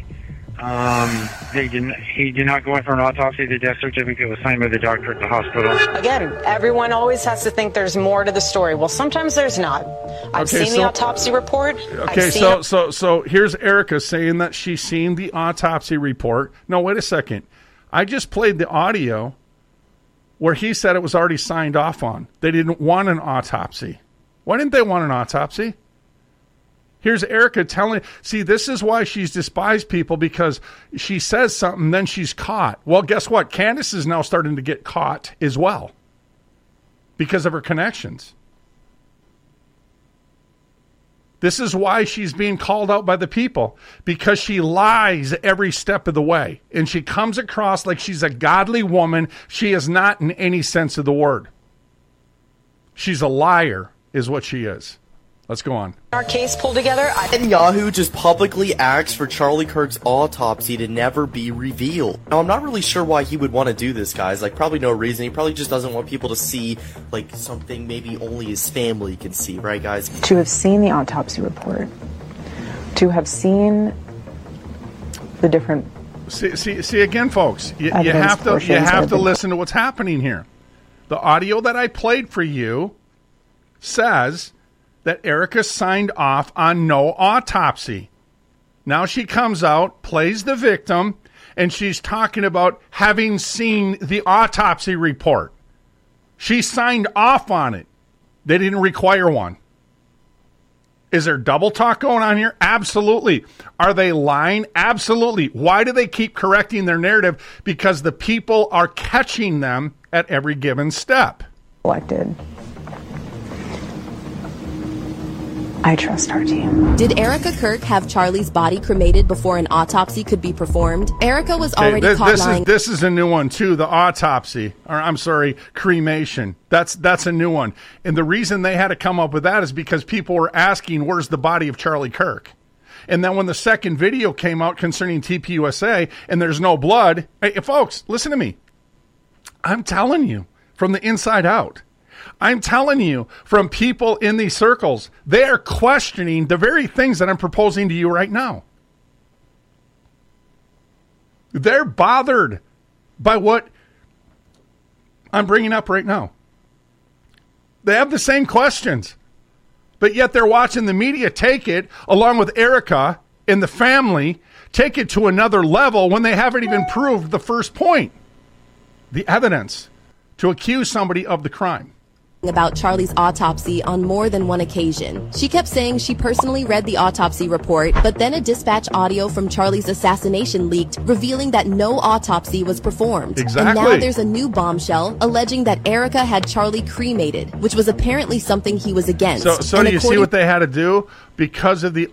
He did not go in for an autopsy. The death certificate was signed by the doctor at the hospital. Again, everyone always has to think there's more to the story. Well, sometimes there's not. I've seen the autopsy report. Okay, so here's Erica saying that she's seen the autopsy report. No, wait a second. I just played the audio where he said it was already signed off on. They didn't want an autopsy. Why didn't they want an autopsy? Here's Erica telling, see, this is why she's despised people, because she says something, then she's caught. Well, guess what? Candace is now starting to get caught as well because of her connections. This is why she's being called out by the people, because she lies every step of the way. And she comes across like she's a godly woman. She is not in any sense of the word. She's a liar, is what she is. Let's go on. Our case pulled together. Netanyahu just publicly asked for Charlie Kirk's autopsy to never be revealed. Now, I'm not really sure why he would want to do this, guys. Like, probably no reason. He probably just doesn't want people to see, like, something maybe only his family can see, right, guys? To have seen the autopsy report, to have seen the different... See again, folks, you have to listen to what's happening here. The audio that I played for you says that Erica signed off on no autopsy. Now she comes out, plays the victim, and she's talking about having seen the autopsy report. She signed off on it. They didn't require one. Is there double talk going on here? Absolutely. Are they lying? Absolutely. Why do they keep correcting their narrative? Because the people are catching them at every given step. Elected. I trust our team. Did Erica Kirk have Charlie's body cremated before an autopsy could be performed? Erica was already caught lying. This is a new one, too, the autopsy. Or, I'm sorry, cremation. That's a new one. And the reason they had to come up with that is because people were asking, where's the body of Charlie Kirk? And then when the second video came out concerning TPUSA and there's no blood, hey, folks, listen to me. I'm telling you from the inside out. I'm telling you, from people in these circles, they are questioning the very things that I'm proposing to you right now. They're bothered by what I'm bringing up right now. They have the same questions, but yet they're watching the media take it, along with Erica and the family, take it to another level when they haven't even proved the first point, the evidence to accuse somebody of the crime. About Charlie's autopsy on more than one occasion. She kept saying she personally read the autopsy report, but then a dispatch audio from Charlie's assassination leaked, revealing that no autopsy was performed. Exactly. And now there's a new bombshell alleging that Erica had Charlie cremated, which was apparently something he was against. So do you see what they had to do? Because of the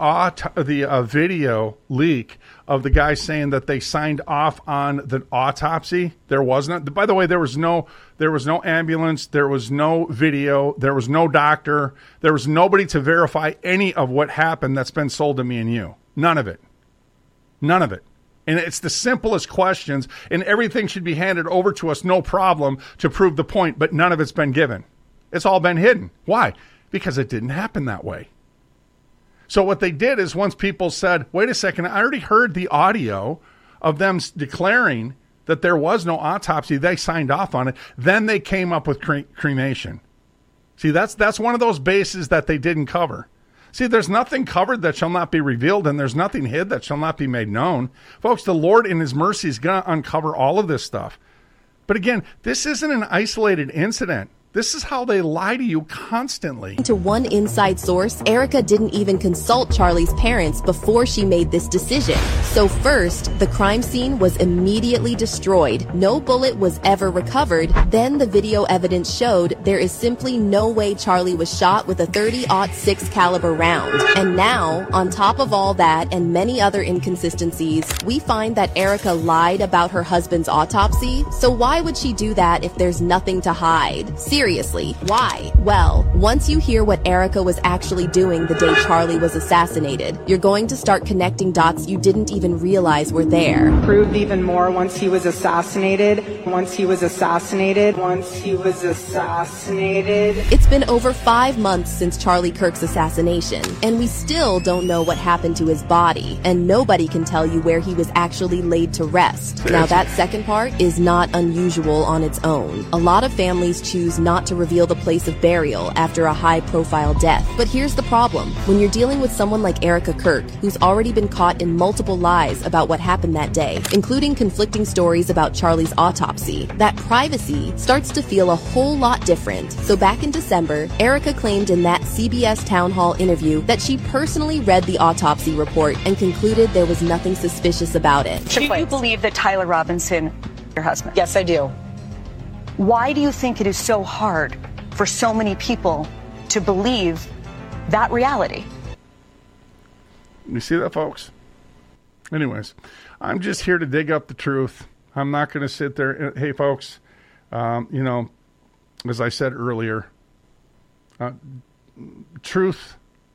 video leak of the guy saying that they signed off on the autopsy, there was not. By the way, there was no ambulance, there was no video, there was no doctor, there was nobody to verify any of what happened that's been sold to me and you. None of it. None of it. And it's the simplest questions, and everything should be handed over to us, no problem, to prove the point, but none of it's been given. It's all been hidden. Why? Because it didn't happen that way. So what they did is, once people said, wait a second, I already heard the audio of them declaring that there was no autopsy, they signed off on it, then they came up with cremation. See, that's one of those bases that they didn't cover. See, there's nothing covered that shall not be revealed, and there's nothing hid that shall not be made known. Folks, the Lord in his mercy is going to uncover all of this stuff. But again, this isn't an isolated incident. This is how they lie to you constantly. To one inside source, Erica didn't even consult Charlie's parents before she made this decision. So first, the crime scene was immediately destroyed. No bullet was ever recovered. Then the video evidence showed there is simply no way Charlie was shot with a .30-06 caliber round. And now, on top of all that and many other inconsistencies, we find that Erica lied about her husband's autopsy. So why would she do that if there's nothing to hide? Seriously, why? Well, once you hear what Erica was actually doing the day Charlie was assassinated, you're going to start connecting dots you didn't even realize were there. Proved even more once he was assassinated. It's been over 5 months since Charlie Kirk's assassination, and we still don't know what happened to his body, and nobody can tell you where he was actually laid to rest. Now that second part is not unusual on its own. A lot of families choose not to reveal the place of burial after a high-profile death. But here's the problem. When you're dealing with someone like Erica Kirk, who's already been caught in multiple lies about what happened that day, including conflicting stories about Charlie's autopsy, that privacy starts to feel a whole lot different. So back in December, Erica claimed in that CBS town hall interview that she personally read the autopsy report and concluded there was nothing suspicious about it. Do you believe that Tyler Robinson, your husband? Yes, I do. Why do you think it is so hard for so many people to believe that reality? You see that, folks? Anyways, I'm just here to dig up the truth. I'm not going to sit there. Hey, folks, as I said earlier, truth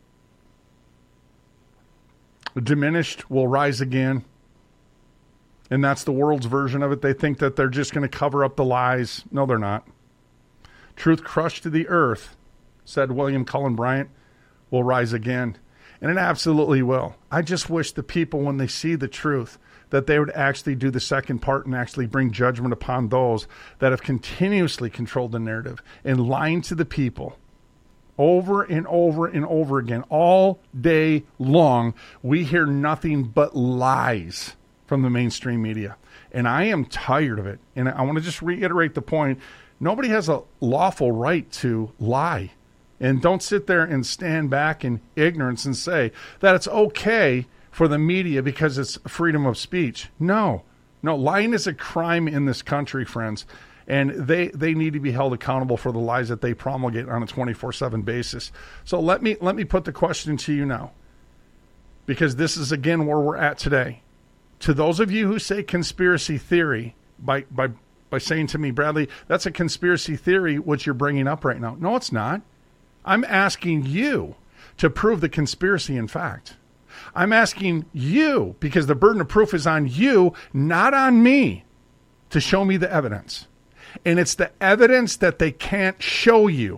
diminished will rise again. And that's the world's version of it. They think that they're just going to cover up the lies. No, they're not. Truth crushed to the earth, said William Cullen Bryant, will rise again. And it absolutely will. I just wish the people, when they see the truth, that they would actually do the second part and actually bring judgment upon those that have continuously controlled the narrative and lying to the people over and over and over again. All day long, we hear nothing but lies from the mainstream media. And I am tired of it. And I want to just reiterate the point. Nobody has a lawful right to lie. And don't sit there and stand back in ignorance and say that it's okay for the media because it's freedom of speech. No, lying is a crime in this country, friends. And they need to be held accountable for the lies that they promulgate on a 24/7 basis. So let me put the question to you now, because this is, again, where we're at today. To those of you who say conspiracy theory, by saying to me, Bradley, that's a conspiracy theory, what you're bringing up right now. No, it's not. I'm asking you to prove the conspiracy in fact. I'm asking you, because the burden of proof is on you, not on me, to show me the evidence. And it's the evidence that they can't show you.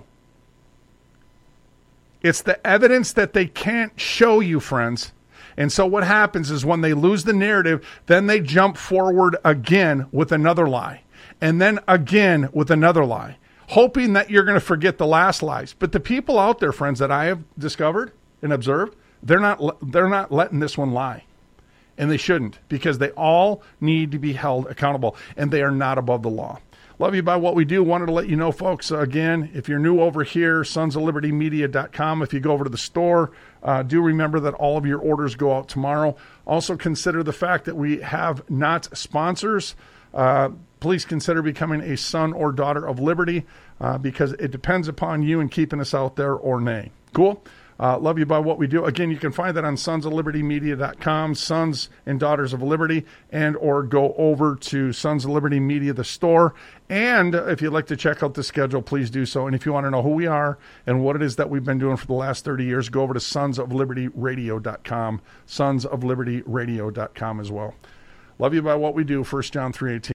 It's the evidence that they can't show you, friends. And so what happens is when they lose the narrative, then they jump forward again with another lie. And then again with another lie, hoping that you're going to forget the last lies. But the people out there, friends, that I have discovered and observed, they're not letting this one lie. And they shouldn't, because they all need to be held accountable, and they are not above the law. Love you by what we do. Wanted to let you know, folks, again, if you're new over here, sonsoflibertymedia.com. If you go over to the store, do remember that all of your orders go out tomorrow. Also consider the fact that we have not sponsors. Please consider becoming a son or daughter of Liberty, because it depends upon you in keeping us out there or nay. Cool? Love you by what we do. Again, you can find that on sonsoflibertymedia.com, Sons and Daughters of Liberty, and or go over to Sons of Liberty Media, the store. And if you'd like to check out the schedule, please do so. And if you want to know who we are and what it is that we've been doing for the last 30 years, go over to sonsoflibertyradio.com, sonsoflibertyradio.com as well. Love you by what we do. 1 John 3:18.